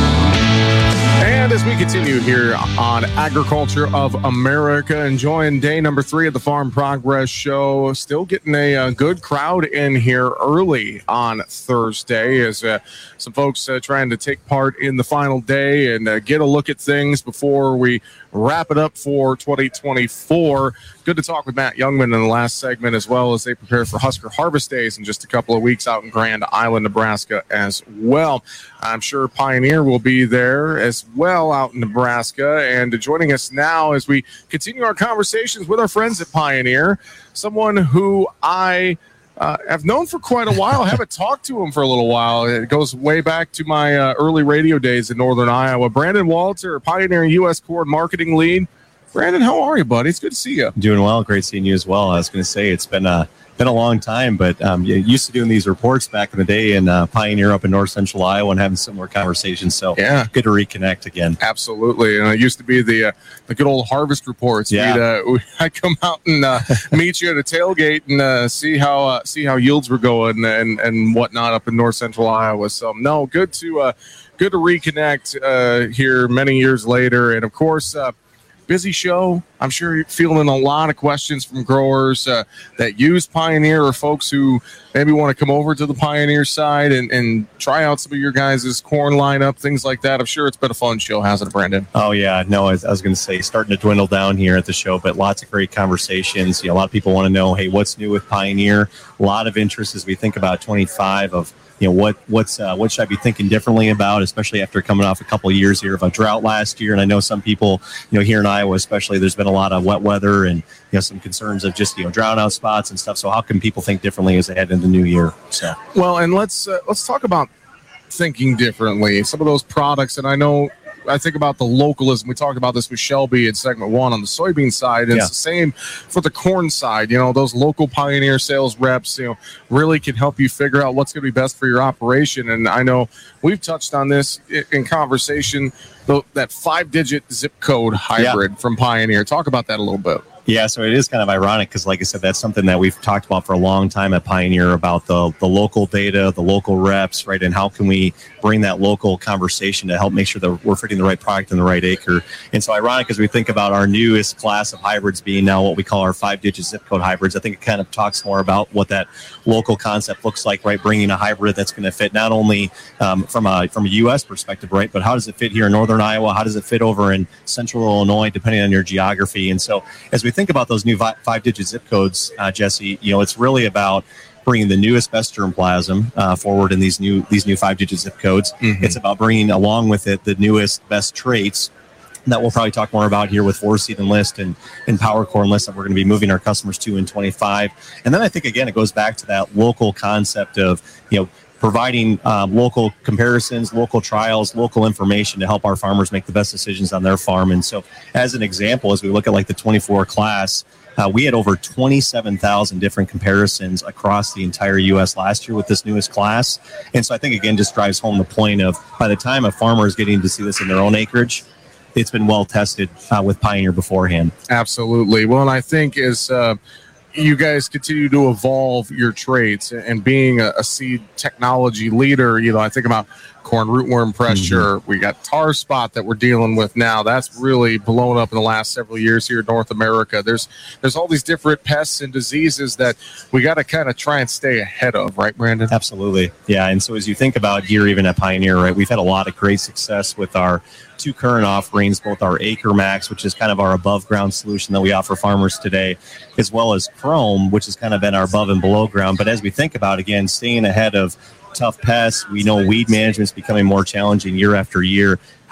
And as we continue here on Agriculture of America, enjoying day number three of the Farm Progress Show, still getting a, a good crowd in here early on Thursday as uh, some folks uh, trying to take part in the final day and uh, get a look at things before we wrap it up for twenty twenty-four. Good to talk with Matt Youngman in the last segment, as well as they prepare for Husker Harvest Days in just a couple of weeks out in Grand Island, Nebraska as well. I'm sure Pioneer will be there as well out in Nebraska. And joining us now as we continue our conversations with our friends at Pioneer, someone who I Uh, I've known for quite a while. I haven't talked to him for a little while. It goes way back to my uh, early radio days in Northern Iowa. Brandon Walter, Pioneer U S Core Marketing Lead. Brandon, how are you, buddy? It's good to see you. Doing well. Great seeing you as well. I was going to say it's been a been a long time, but um, you used to doing these reports back in the day in uh, Pioneer up in North Central Iowa and having similar conversations. So yeah, good to reconnect again. Absolutely. And it used to be the uh, the good old harvest reports. Yeah. We'd, uh, we, I'd come out and uh, meet you at a tailgate and uh, see how uh, see how yields were going and and whatnot up in North Central Iowa. So no, good to uh, good to reconnect uh, here many years later. And of course, uh, busy show. I'm sure you're fielding a lot of questions from growers uh, that use Pioneer or folks who maybe want to come over to the Pioneer side and, and try out some of your guys' corn lineup, things like that. I'm sure it's been a fun show, hasn't it, Brandon? Oh, yeah. No, I was, I was going to say starting to dwindle down here at the show, but lots of great conversations. You know, a lot of people want to know, hey, what's new with Pioneer? A lot of interest as we think about twenty-five of you know, what what's uh, what should I be thinking differently about, especially after coming off a couple of years here of a drought last year. And I know some people, you know, here in Iowa especially, there's been a lot of wet weather and, you know, some concerns of just, you know, drought out spots and stuff. So how can people think differently as they head into the new year? So well, and let's uh, let's talk about thinking differently. Some of those products, and I know I think about the localism. We talked about this with Shelby in segment one on the soybean side. And yeah. It's the same for the corn side. You know, those local Pioneer sales reps, you know, really can help you figure out what's going to be best for your operation. And I know we've touched on this in conversation, the, that five-digit zip code hybrid yeah. from Pioneer. Talk about that a little bit. Yeah, so it is kind of ironic because, like I said, that's something that we've talked about for a long time at Pioneer about the the local data, the local reps, right? And how can we bring that local conversation to help make sure that we're fitting the right product in the right acre? And so ironic as we think about our newest class of hybrids being now what we call our five-digit zip code hybrids, I think it kind of talks more about what that local concept looks like, right? Bringing a hybrid that's going to fit not only um, from a from a U S perspective, right? But how does it fit here in Northern Iowa? How does it fit over in Central Illinois, depending on your geography? And so as we think about those new five-digit zip codes, uh, Jesse, you know, it's really about bringing the newest best germplasm uh, forward in these new these new five-digit zip codes. Mm-hmm. It's about bringing along with it the newest best traits that we'll probably talk more about here with Four Seed Enlist and, and Power Core Enlist that we're going to be moving our customers to in twenty-five. And then I think, again, it goes back to that local concept of, you know, providing um, local comparisons, local trials, local information to help our farmers make the best decisions on their farm. And so as an example, as we look at like the twenty-four class, uh, we had over twenty-seven thousand different comparisons across the entire U S last year with this newest class. And so I think, again, just drives home the point of by the time a farmer is getting to see this in their own acreage, it's been well tested uh, with Pioneer beforehand. Absolutely. Well, and I think as uh, you guys continue to evolve your traits and being a, a seed technology leader, you know, I think about corn rootworm pressure. Mm-hmm. We got tar spot that we're dealing with now. That's really blown up in the last several years here in North America. There's there's all these different pests and diseases that we got to kind of try and stay ahead of, right, Brandon? Absolutely. Yeah, and so as you think about here, even at Pioneer, right, we've had a lot of great success with our two current offerings, both our Acre Max, which is kind of our above ground solution that we offer farmers today, as well as Chrome, which has kind of been our above and below ground. But as we think about, again, staying ahead of tough pests, we know weed management is becoming more challenging year after year.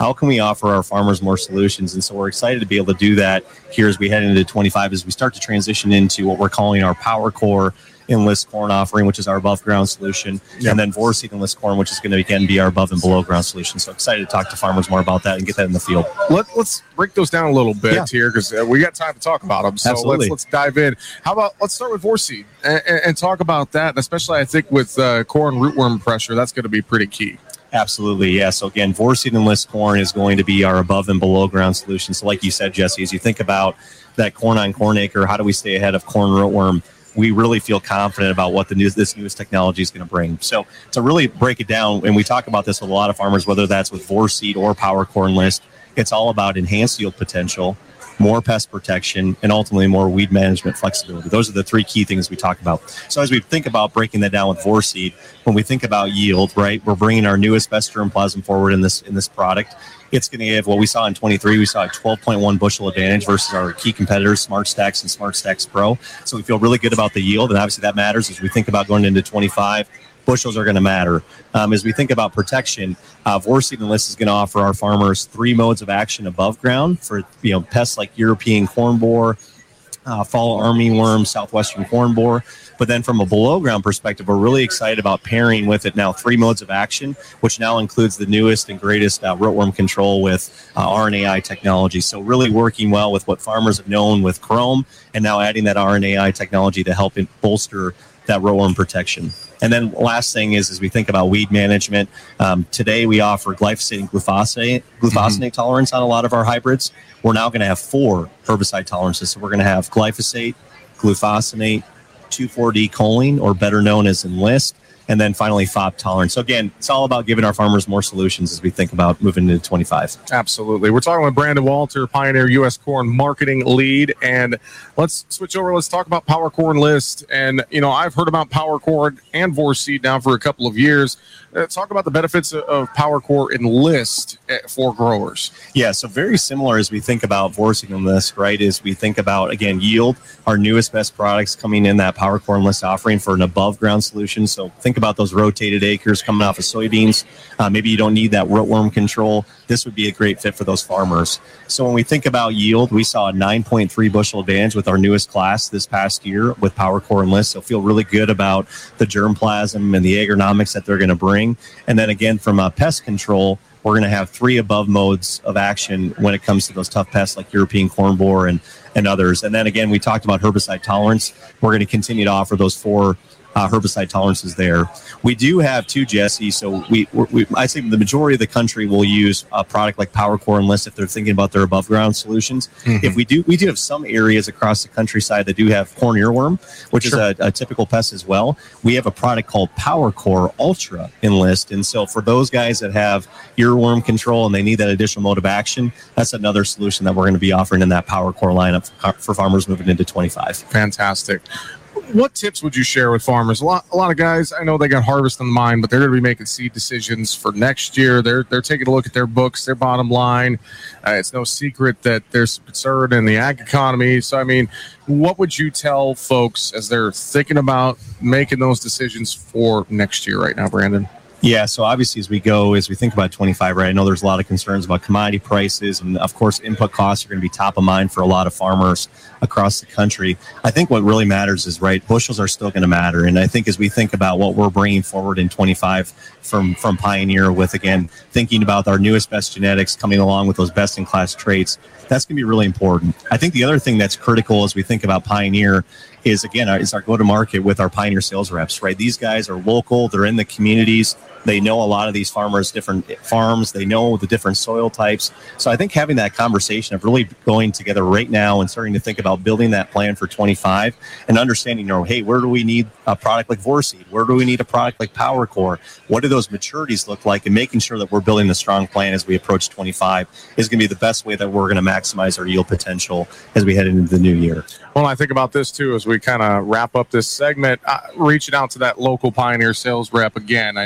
how can we offer our farmers more solutions? And so we're excited to be able to do that here as we head into twenty-five, as we start to transition into what we're calling our PowerCore Enlist corn offering, which is our above ground solution, yep. and then Vorceed Enlist corn, which is going to again be our above and below ground solution. So excited to talk to farmers more about that and get that in the field. Let, let's break those down a little bit yeah. here, because uh, we got time to talk about them. So Absolutely. let's let's dive in. How about let's start with Vorceed and, and, and talk about that, and especially I think with uh, corn rootworm pressure, that's going to be pretty key. Absolutely, yeah. So again, Vorceed Enlist corn is going to be our above and below ground solution. So like you said, Jesse, as you think about that corn on corn acre, how do we stay ahead of corn rootworm? We really feel confident about what the new, this newest technology is going to bring. So to really break it down, and we talk about this with a lot of farmers, whether that's with Vorceed or PowerCore Enlist, it's all about enhanced yield potential, more pest protection, and ultimately more weed management flexibility. Those are the three key things we talk about. So as we think about breaking that down with Vorceed, when we think about yield, right, we're bringing our newest best germplasm forward in this in this product. It's going to give what we saw in twenty-three. We saw a twelve point one bushel advantage versus our key competitors, SmartStax and SmartStax Pro. So we feel really good about the yield, and obviously that matters as we think about going into twenty-five. Bushels are going to matter. Um, as we think about protection, uh, Vorceed Enlist is going to offer our farmers three modes of action above ground for you know pests like European corn borer, uh, fall armyworm, southwestern corn borer. But then from a below ground perspective, we're really excited about pairing with it now three modes of action, which now includes the newest and greatest uh, rootworm control with uh, R N A I technology. So really working well with what farmers have known with Chrome, and now adding that R N A I technology to help bolster that rootworm protection. And then last thing is, as we think about weed management, um, today we offer glyphosate and glufosinate, glufosinate mm-hmm. tolerance on a lot of our hybrids. We're now going to have four herbicide tolerances. So we're going to have glyphosate, glufosinate, two four D choline, or better known as Enlist, and then finally F O B tolerance. So again, it's all about giving our farmers more solutions as we think about moving into twenty-five. Absolutely. We're talking with Brandon Walter, Pioneer U S Corn Marketing Lead, and let's switch over. Let's talk about PowerCore Enlist. And, you know, I've heard about PowerCore and Vorceed now for a couple of years. Uh, talk about the benefits of, of PowerCore Enlist for growers. Yeah, so very similar as we think about Vorceed Enlist, right, is we think about, again, yield, our newest best products coming in that PowerCore Enlist offering for an above ground solution. So think about those rotated acres coming off of soybeans. Uh, maybe you don't need that rootworm control. This would be a great fit for those farmers. So when we think about yield, we saw a nine point three bushel advantage with our newest class this past year with PowerCore Enlist. So feel really good about the germplasm and the agronomics that they're going to bring. And then again, from a pest control, we're going to have three above modes of action when it comes to those tough pests like European corn borer and, and others. And then again, we talked about herbicide tolerance. We're going to continue to offer those four Uh, herbicide tolerances there. We do have two, Jesse. So we, we, I think the majority of the country will use a product like PowerCore Enlist if they're thinking about their above ground solutions. Mm-hmm. If we do, we do have some areas across the countryside that do have corn earworm, which sure. is a, a typical pest as well. We have a product called PowerCore Ultra Enlist, and so for those guys that have earworm control and they need that additional mode of action, that's another solution that we're going to be offering in that PowerCore lineup for, for farmers moving into twenty-five. Fantastic. What tips would you share with farmers? A lot, a lot of guys, I know they got harvest in mind, but they're going to be making seed decisions for next year. They're they're taking a look at their books, their bottom line. Uh, it's no secret that there's concern in the ag economy. So, I mean, what would you tell folks as they're thinking about making those decisions for next year right now, Brandon? Yeah, so obviously as we go, as we think about twenty-five, right, I know there's a lot of concerns about commodity prices, and of course input costs are going to be top of mind for a lot of farmers across the country. I think what really matters is, right, bushels are still going to matter, and I think as we think about what we're bringing forward in twenty-five from, from Pioneer with, again, thinking about our newest best genetics coming along with those best-in-class traits, that's going to be really important. I think the other thing that's critical as we think about Pioneer is, again, is our go-to-market with our Pioneer sales reps, right? These guys are local. They're in the communities. They know a lot of these farmers, different farms. They know the different soil types. So I think having that conversation of really going together right now and starting to think about building that plan for twenty-five and understanding, you know, hey, where do we need a product like Vorceed? Where do we need a product like PowerCore? What do those maturities look like? And making sure that we're building a strong plan as we approach twenty-five is going to be the best way that we're going to maximize our yield potential as we head into the new year. Well, I think about this, too, as we kind of wrap up this segment, uh, reaching out to that local Pioneer sales rep again. I know uh,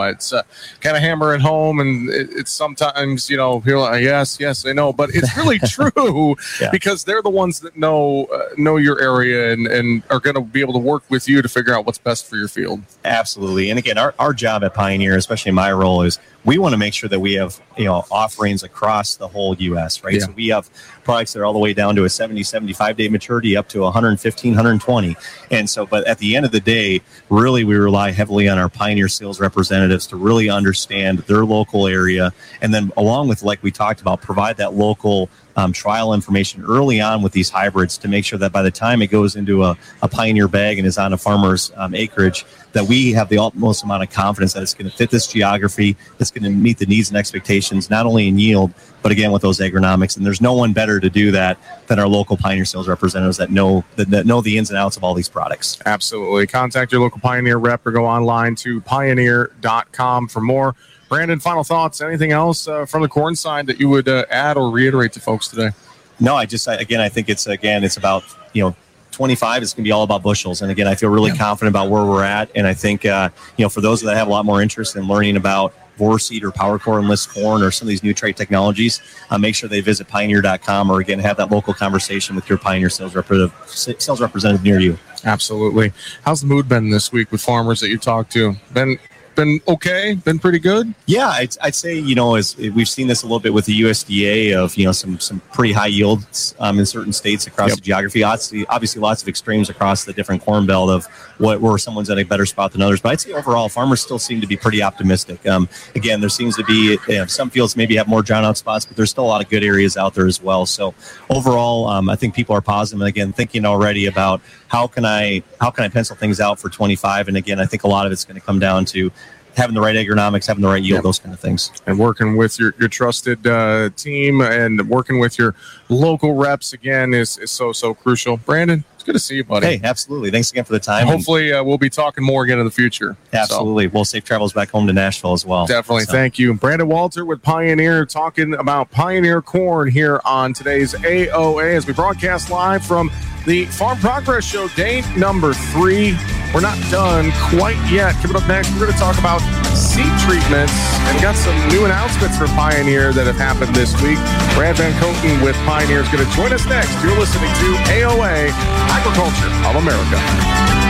it's uh, kind of hammer it home, and it, it's sometimes, you know, you're like, yes, yes, I know, but it's really true yeah. because they're the ones that know uh, know your area and, and are going to be able to work with you to figure out what's best for your field. Absolutely. And again, our, our job at Pioneer, especially my role, is we want to make sure that we have, you know, offerings across the whole U S, right? Yeah. So we have products that are all the way down to a seventy, seventy-five day maturity up to one fifteen, one twenty. And so, but at the end of the day, really we rely heavily on our Pioneer sales representatives to really understand their local area. And then along with, like we talked about, provide that local Um, trial information early on with these hybrids to make sure that by the time it goes into a, a Pioneer bag and is on a farmer's um, acreage, that we have the utmost amount of confidence that it's going to fit this geography, it's going to meet the needs and expectations, not only in yield, but again with those agronomics. And there's no one better to do that than our local Pioneer sales representatives that know that, that know the ins and outs of all these products. Absolutely. Contact your local Pioneer rep or go online to pioneer dot com for more. Brandon, final thoughts, anything else uh, from the corn side that you would uh, add or reiterate to folks today? No, I just, I, again, I think it's, again, it's about, you know, twenty-five, it's going to be all about bushels. And again, I feel really yeah. confident about where we're at. And I think, uh, you know, for those that have a lot more interest in learning about Vorseed or PowerCore Enlist corn or some of these new trait technologies, uh, make sure they visit pioneer dot com or again, have that local conversation with your Pioneer sales representative, sales representative near you. Absolutely. How's the mood been this week with farmers that you talked to? Been Been okay? Been pretty good? Yeah, I'd, I'd say, you know, as we've seen this a little bit with the U S D A of, you know, some some pretty high yields um, in certain states across yep. the geography. Obviously, obviously, lots of extremes across the different corn belt of what where someone's at a better spot than others. But I'd say overall, farmers still seem to be pretty optimistic. Um, again, there seems to be, you know, some fields maybe have more drown out spots, but there's still a lot of good areas out there as well. So overall, um, I think people are positive. And again, thinking already about how can I how can I pencil things out for twenty-five. And again, I think a lot of it's going to come down to having the right agronomics, having the right yield, yep. those kind of things. And working with your, your trusted uh, team and working with your local reps, again, is, is so, so crucial. Brandon, it's good to see you, buddy. Hey, absolutely. Thanks again for the time. Hopefully uh, we'll be talking more again in the future. Absolutely. So, well, safe travels back home to Nashville as well. Definitely. So. Thank you. Brandon Walter with Pioneer talking about Pioneer corn here on today's A O A as we broadcast live from the Farm Progress Show, day number three. We're not done quite yet. Coming up next, we're going to talk about seed treatments and got some new announcements for Pioneer that have happened this week. Brad Van Coten with Pioneer is going to join us next. You're listening to A O A, Agriculture of America.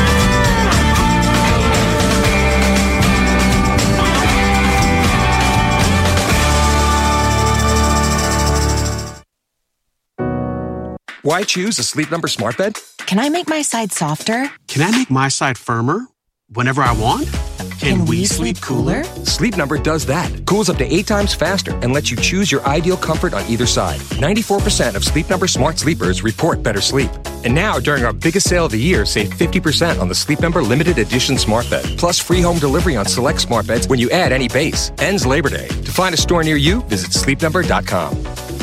Why choose a Sleep Number smart bed? Can I make my side softer? Can I make my side firmer whenever I want? Can, Can we, we sleep cooler? Sleep Number does that. Cools up to eight times faster and lets you choose your ideal comfort on either side. ninety-four percent of Sleep Number smart sleepers report better sleep. And now, during our biggest sale of the year, save fifty percent on the Sleep Number limited edition smart bed. Plus free home delivery on select smart beds when you add any base. Ends Labor Day. To find a store near you, visit sleep number dot com.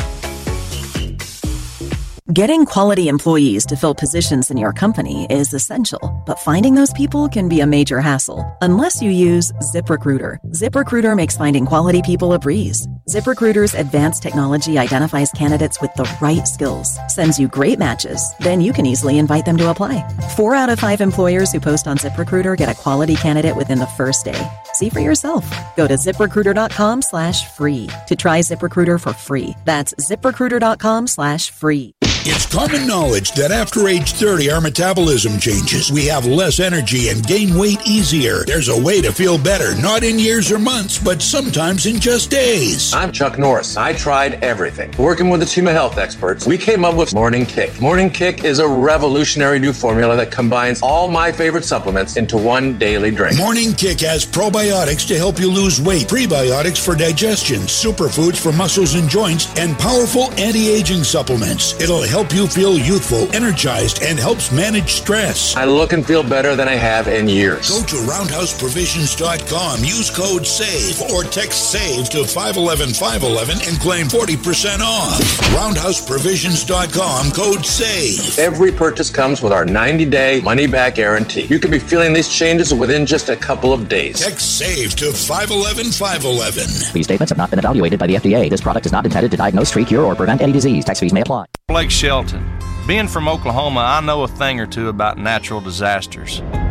Getting quality employees to fill positions in your company is essential, but finding those people can be a major hassle unless you use ZipRecruiter. ZipRecruiter makes finding quality people a breeze. ZipRecruiter's advanced technology identifies candidates with the right skills, sends you great matches, then you can easily invite them to apply. Four out of five employers who post on ZipRecruiter get a quality candidate within the first day. See for yourself. Go to ZipRecruiter.com slash free to try ZipRecruiter for free. That's ZipRecruiter.com slash free. It's common knowledge that after age thirty, our metabolism changes. We have less energy and gain weight easier. There's a way to feel better, not in years or months, but sometimes in just days. I'm Chuck Norris. I tried everything. Working with a team of health experts, we came up with Morning Kick. Morning Kick is a revolutionary new formula that combines all my favorite supplements into one daily drink. Morning Kick has probiotics to help you lose weight, prebiotics for digestion, superfoods for muscles and joints, and powerful anti-aging supplements. It'll help you feel youthful, energized, and helps manage stress. I look and feel better than I have in years. Go to roundhouse provisions dot com, use code SAVE, or text SAVE to five one one five one one and claim forty percent off. roundhouse provisions dot com, code SAVE. Every purchase comes with our ninety-day money-back guarantee. You can be feeling these changes within just a couple of days. Text SAVE to five one one five one one. These statements have not been evaluated by the F D A. This product is not intended to diagnose, treat, cure, or prevent any disease. Tax fees may apply. Blake Shelton. Being from Oklahoma, I know a thing or two about natural disasters.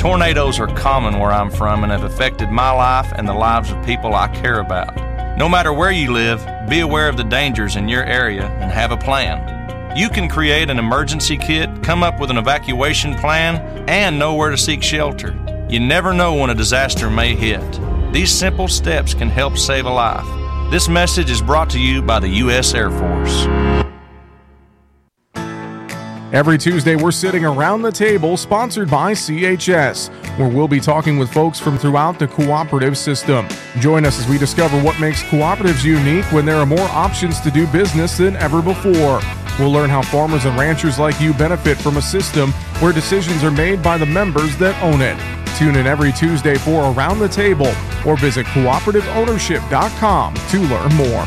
Tornadoes are common where I'm from and have affected my life and the lives of people I care about. No matter where you live, be aware of the dangers in your area and have a plan. You can create an emergency kit, come up with an evacuation plan, and know where to seek shelter. You never know when a disaster may hit. These simple steps can help save a life. This message is brought to you by the U S Air Force. Every Tuesday, we're sitting around the table, sponsored by C H S, where we'll be talking with folks from throughout the cooperative system. Join us as we discover what makes cooperatives unique when there are more options to do business than ever before. We'll learn how farmers and ranchers like you benefit from a system where decisions are made by the members that own it. Tune in every Tuesday for Around the Table, or visit cooperative ownership dot com to learn more.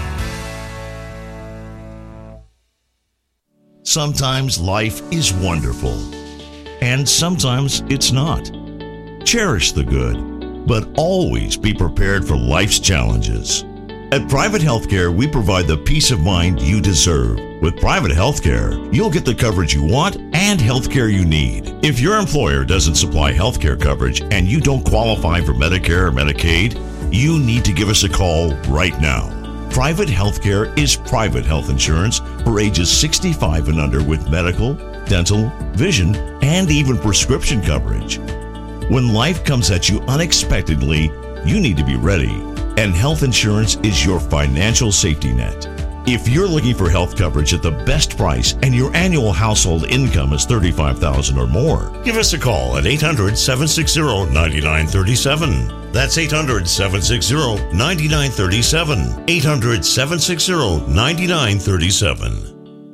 Sometimes life is wonderful, and sometimes it's not. Cherish the good, but always be prepared for life's challenges. At Private Healthcare, we provide the peace of mind you deserve. With Private Healthcare, you'll get the coverage you want and healthcare you need. If your employer doesn't supply healthcare coverage and you don't qualify for Medicare or Medicaid, you need to give us a call right now. Private Healthcare is private health insurance for ages sixty-five and under with medical, dental, vision, and even prescription coverage. When life comes at you unexpectedly, you need to be ready, and health insurance is your financial safety net. If you're looking for health coverage at the best price and your annual household income is thirty-five thousand dollars or more, give us a call at eight hundred, seven six zero, nine nine three seven. That's eight hundred, seven six zero, nine nine three seven. eight hundred, seven six zero, nine nine three seven.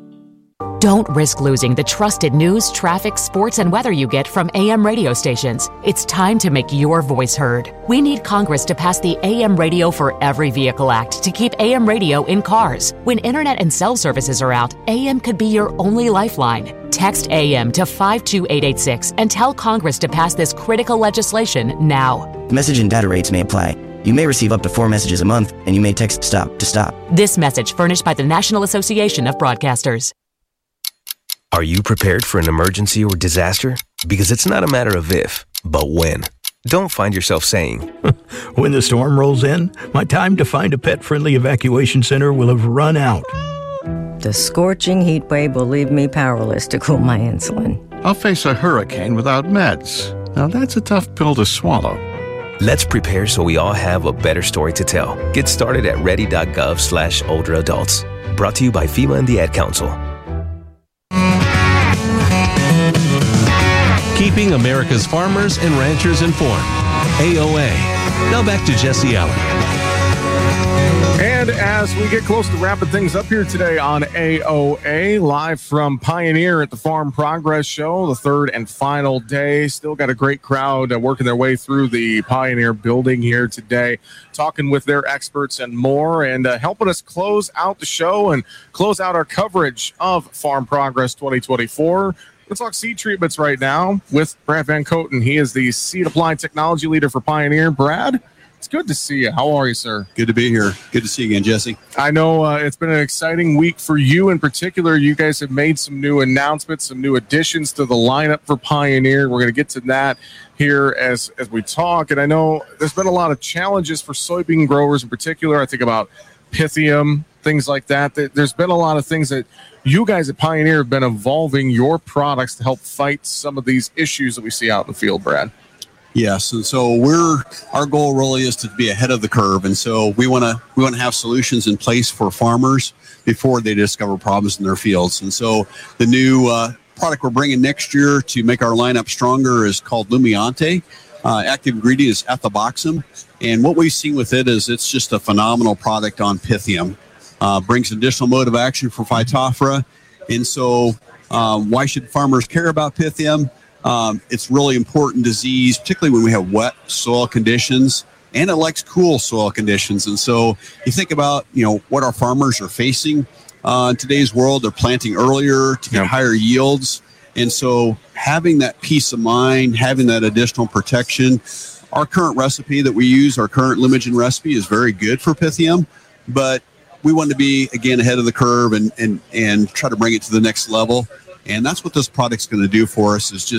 Don't risk losing the trusted news, traffic, sports, and weather you get from A M radio stations. It's time to make your voice heard. We need Congress to pass the A M Radio for Every Vehicle Act to keep A M radio in cars. When internet and cell services are out, A M could be your only lifeline. Text A M to five two eight eight six and tell Congress to pass this critical legislation now. Message and data rates may apply. You may receive up to four messages a month, and you may text STOP to stop. This message furnished by the National Association of Broadcasters. Are you prepared for an emergency or disaster? Because it's not a matter of if, but when. Don't find yourself saying, when the storm rolls in, my time to find a pet-friendly evacuation center will have run out. The scorching heat wave will leave me powerless to cool my insulin. I'll face a hurricane without meds. Now that's a tough pill to swallow. Let's prepare so we all have a better story to tell. Get started at ready.gov slash older adults. Brought to you by FEMA and the Ad Council. Keeping America's farmers and ranchers informed. A O A. Now back to Jesse Allen. And as we get close to wrapping things up here today on A O A, live from Pioneer at the Farm Progress Show, the third and final day. Still got a great crowd uh, working their way through the Pioneer building here today, talking with their experts and more, and uh, helping us close out the show and close out our coverage of Farm Progress twenty twenty-four. Let's talk seed treatments right now with Brad Van Coten. He is the seed applied technology leader for Pioneer. Brad, it's good to see you. How are you, sir? Good to be here. Good to see you again, Jesse. I know uh, it's been an exciting week for you in particular. You guys have made some new announcements, some new additions to the lineup for Pioneer. We're going to get to that here as, as we talk. And I know there's been a lot of challenges for soybean growers in particular. I think about Pythium, things like that. There's been a lot of things that you guys at Pioneer have been evolving your products to help fight some of these issues that we see out in the field, Brad. Yes, and so we're our goal really is to be ahead of the curve, and so we want to we want to have solutions in place for farmers before they discover problems in their fields. And so the new uh, product we're bringing next year to make our lineup stronger is called Lumiante. Uh, active ingredient is ethoboxam, and what we've seen with it is it's just a phenomenal product on Pythium. Uh, brings additional mode of action for Phytophthora, and so um, why should farmers care about Pythium? Um, it's really important disease, particularly when we have wet soil conditions, and it likes cool soil conditions. And so you think about, you know, what our farmers are facing uh, in today's world. They're planting earlier to get higher yields. And so having that peace of mind, having that additional protection, our current recipe that we use, our current Lumigen recipe is very good for Pythium, but we want to be, again, ahead of the curve and, and, and try to bring it to the next level. And that's what this product's going to do for us, is just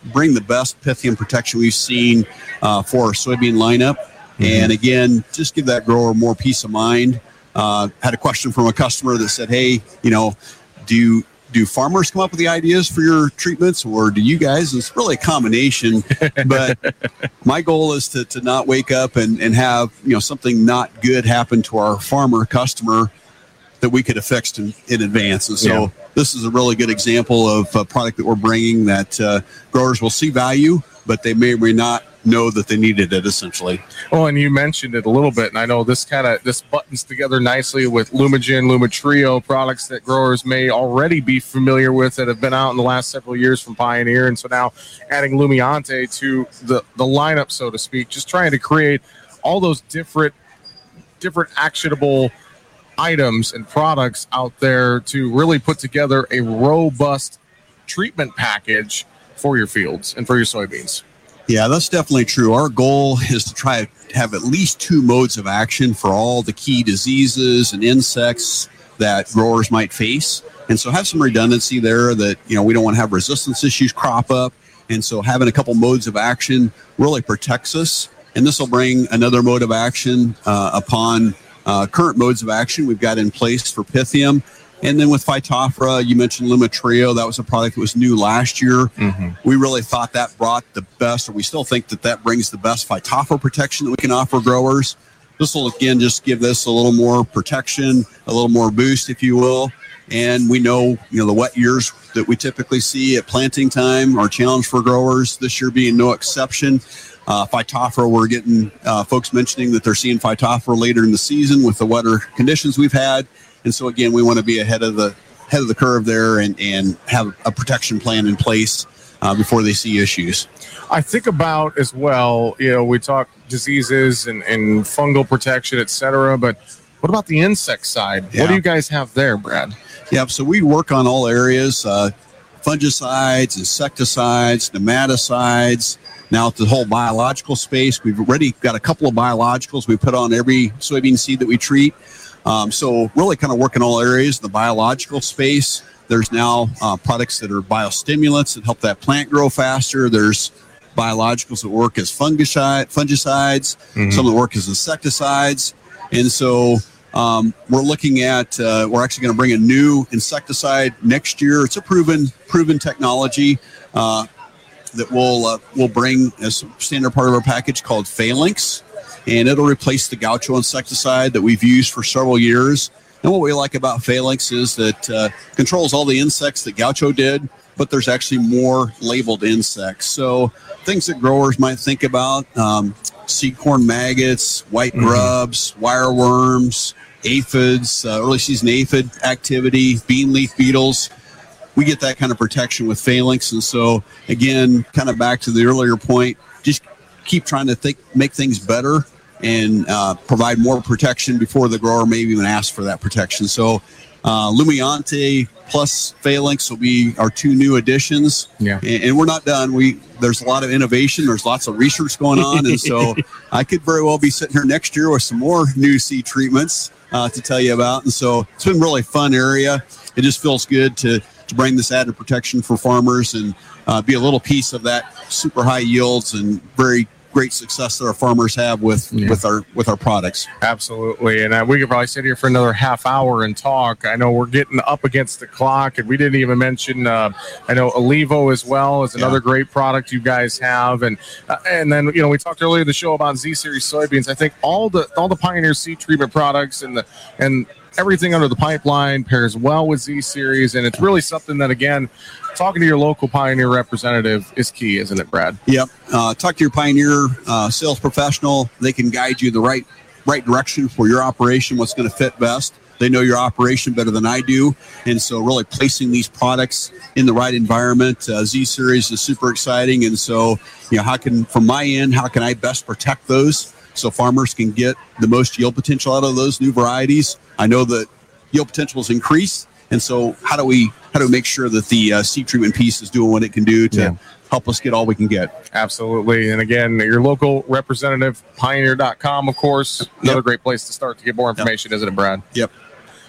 bring the best Pythium protection we've seen uh, for our soybean lineup. Mm-hmm. And again, just give that grower more peace of mind. Uh, had a question from a customer that said, hey, you know, do you, do farmers come up with the ideas for your treatments, or do you guys? It's really a combination, but my goal is to, to not wake up and, and have, you know, something not good happen to our farmer customer that we could have fixed in, in advance. And so yeah. This is a really good example of a product that we're bringing that uh, growers will see value, but they may or may not know that they needed it, essentially. Well, and you mentioned it a little bit, and I know this kind of this buttons together nicely with Lumagen, Lumatrio products that growers may already be familiar with that have been out in the last several years from Pioneer, and so now adding Lumiante to the the lineup, so to speak, just trying to create all those different different actionable items and products out there to really put together a robust treatment package for your fields and for your soybeans. Yeah, that's definitely true. Our goal is to try to have at least two modes of action for all the key diseases and insects that growers might face. And so have some redundancy there that, you know, we don't want to have resistance issues crop up. And so having a couple modes of action really protects us. And this will bring another mode of action uh, upon uh, current modes of action we've got in place for Pythium. And then with Phytophthora, you mentioned Lumatrio. That was a product that was new last year. Mm-hmm. We really thought that brought the best, or we still think that that brings the best Phytophthora protection that we can offer growers. This will, again, just give this a little more protection, a little more boost, if you will. And we know, you know, the wet years that we typically see at planting time are a challenge for growers, this year being no exception. Uh, Phytophthora, we're getting uh, folks mentioning that they're seeing Phytophthora later in the season with the wetter conditions we've had. And so, again, we want to be ahead of the head of the curve there and, and have a protection plan in place uh, before they see issues. I think about as well, you know, we talk diseases and, and fungal protection, et cetera, but what about the insect side? Yeah. What do you guys have there, Brad? Yeah, so we work on all areas, uh, fungicides, insecticides, nematicides. Now, the whole biological space, we've already got a couple of biologicals we put on every soybean seed that we treat. Um, so really kind of work in all areas. The biological space, there's now uh, products that are biostimulants that help that plant grow faster. There's biologicals that work as fungicide, fungicides, mm-hmm. some that work as insecticides. And so um, we're looking at, uh, we're actually going to bring a new insecticide next year. It's a proven proven technology uh, that we'll, uh, we'll bring as standard part of our package called Phalanx. And it'll replace the Gaucho insecticide that we've used for several years. And what we like about Phalanx is that uh, controls all the insects that Gaucho did, but there's actually more labeled insects. So things that growers might think about, um, seed corn maggots, white mm-hmm. grubs, wireworms, aphids, uh, early season aphid activity, bean leaf beetles. We get that kind of protection with Phalanx. And so, again, kind of back to the earlier point, just keep trying to think, make things better and uh, provide more protection before the grower may even ask for that protection. So uh, Lumiante plus Phalanx will be our two new additions. Yeah. And, and we're not done. We There's a lot of innovation. There's lots of research going on. And so I could very well be sitting here next year with some more new seed treatments uh, to tell you about. And so it's been a really fun area. It just feels good to, to bring this added protection for farmers and uh, be a little piece of that super high yields and very great success that our farmers have with, yeah. with our with our products. Absolutely. And uh, we could probably sit here for another half hour and talk. I know we're getting up against the clock, and we didn't even mention, uh, I know Alivo as well is another yeah. great product you guys have. And uh, and then, you know, we talked earlier in the show about Z-Series soybeans. I think all the all the Pioneer seed treatment products and the and everything under the pipeline pairs well with Z-Series, and it's really something that, again, talking to your local Pioneer representative is key, isn't it, Brad? Yep. Uh, talk to your Pioneer uh, sales professional. They can guide you the right right direction for your operation, what's going to fit best. They know your operation better than I do, and so really placing these products in the right environment. Uh, Z-Series is super exciting, and so, you know, how can, from my end, how can I best protect those so farmers can get the most yield potential out of those new varieties? I know that yield potential is increased, and so how do we how do we make sure that the uh, seed treatment piece is doing what it can do to yeah. help us get all we can get? Absolutely. And again, your local representative, Pioneer dot com, of course, another yep. great place to start to get more information, yep. isn't it, Brad? Yep.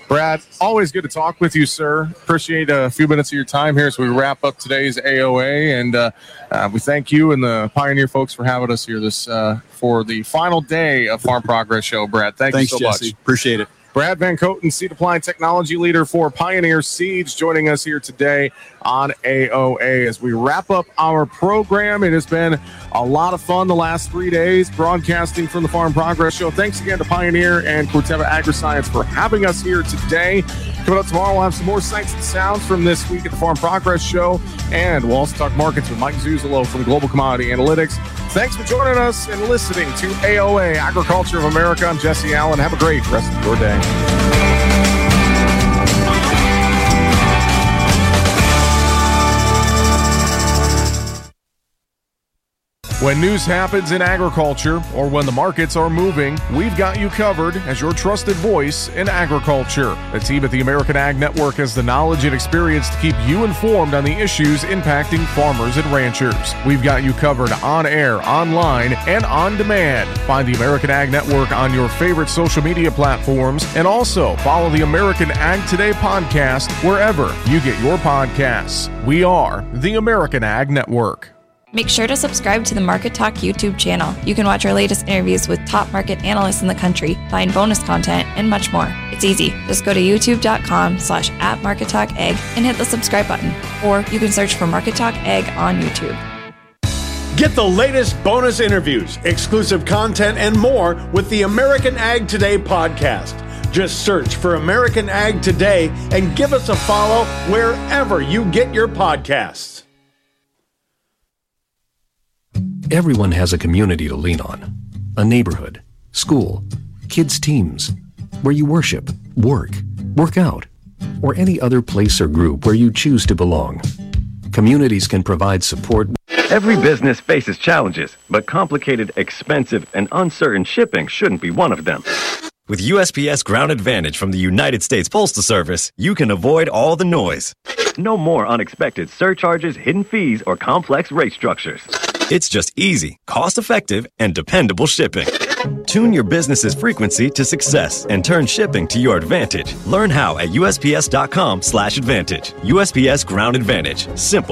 Brad, always good to talk with you, sir. Appreciate a few minutes of your time here as we wrap up today's A O A, and uh, uh, we thank you and the Pioneer folks for having us here this uh, for the final day of Farm Progress Show. Brad, thank Thanks, you so Jesse. much. Appreciate it. Brad Van Coten, Seed Applying Technology Leader for Pioneer Seeds, joining us here today on A O A as we wrap up our program. It has been a lot of fun the last three days broadcasting from the Farm Progress Show. Thanks again to Pioneer and Corteva Agriscience for having us here today. Coming up tomorrow, we'll have some more sights and sounds from this week at the Farm Progress Show, and we'll also talk markets with Mike Zuzolo from Global Commodity Analytics. Thanks for joining us and listening to A O A, Agriculture of America. I'm Jesse Allen. Have a great rest of your day. When news happens in agriculture or when the markets are moving, we've got you covered as your trusted voice in agriculture. The team at the American Ag Network has the knowledge and experience to keep you informed on the issues impacting farmers and ranchers. We've got you covered on air, online, and on demand. Find the American Ag Network on your favorite social media platforms, and also follow the American Ag Today podcast wherever you get your podcasts. We are the American Ag Network. Make sure to subscribe to the Market Talk YouTube channel. You can watch our latest interviews with top market analysts in the country, find bonus content, and much more. It's easy. Just go to youtube.com slash at Market Talk Ag and hit the subscribe button. Or you can search for Market Talk Ag on YouTube. Get the latest bonus interviews, exclusive content, and more with the American Ag Today podcast. Just search for American Ag Today and give us a follow wherever you get your podcasts. Everyone has a community to lean on. A neighborhood, school, kids' teams, where you worship, work, work out, or any other place or group where you choose to belong. Communities can provide support. Every business faces challenges, but complicated, expensive, and uncertain shipping shouldn't be one of them. With U S P S Ground Advantage from the United States Postal Service, you can avoid all the noise. No more unexpected surcharges, hidden fees, or complex rate structures. It's just easy, cost-effective, and dependable shipping. Tune your business's frequency to success and turn shipping to your advantage. Learn how at U S P S dot com slash advantage. U S P S Ground Advantage. Simple.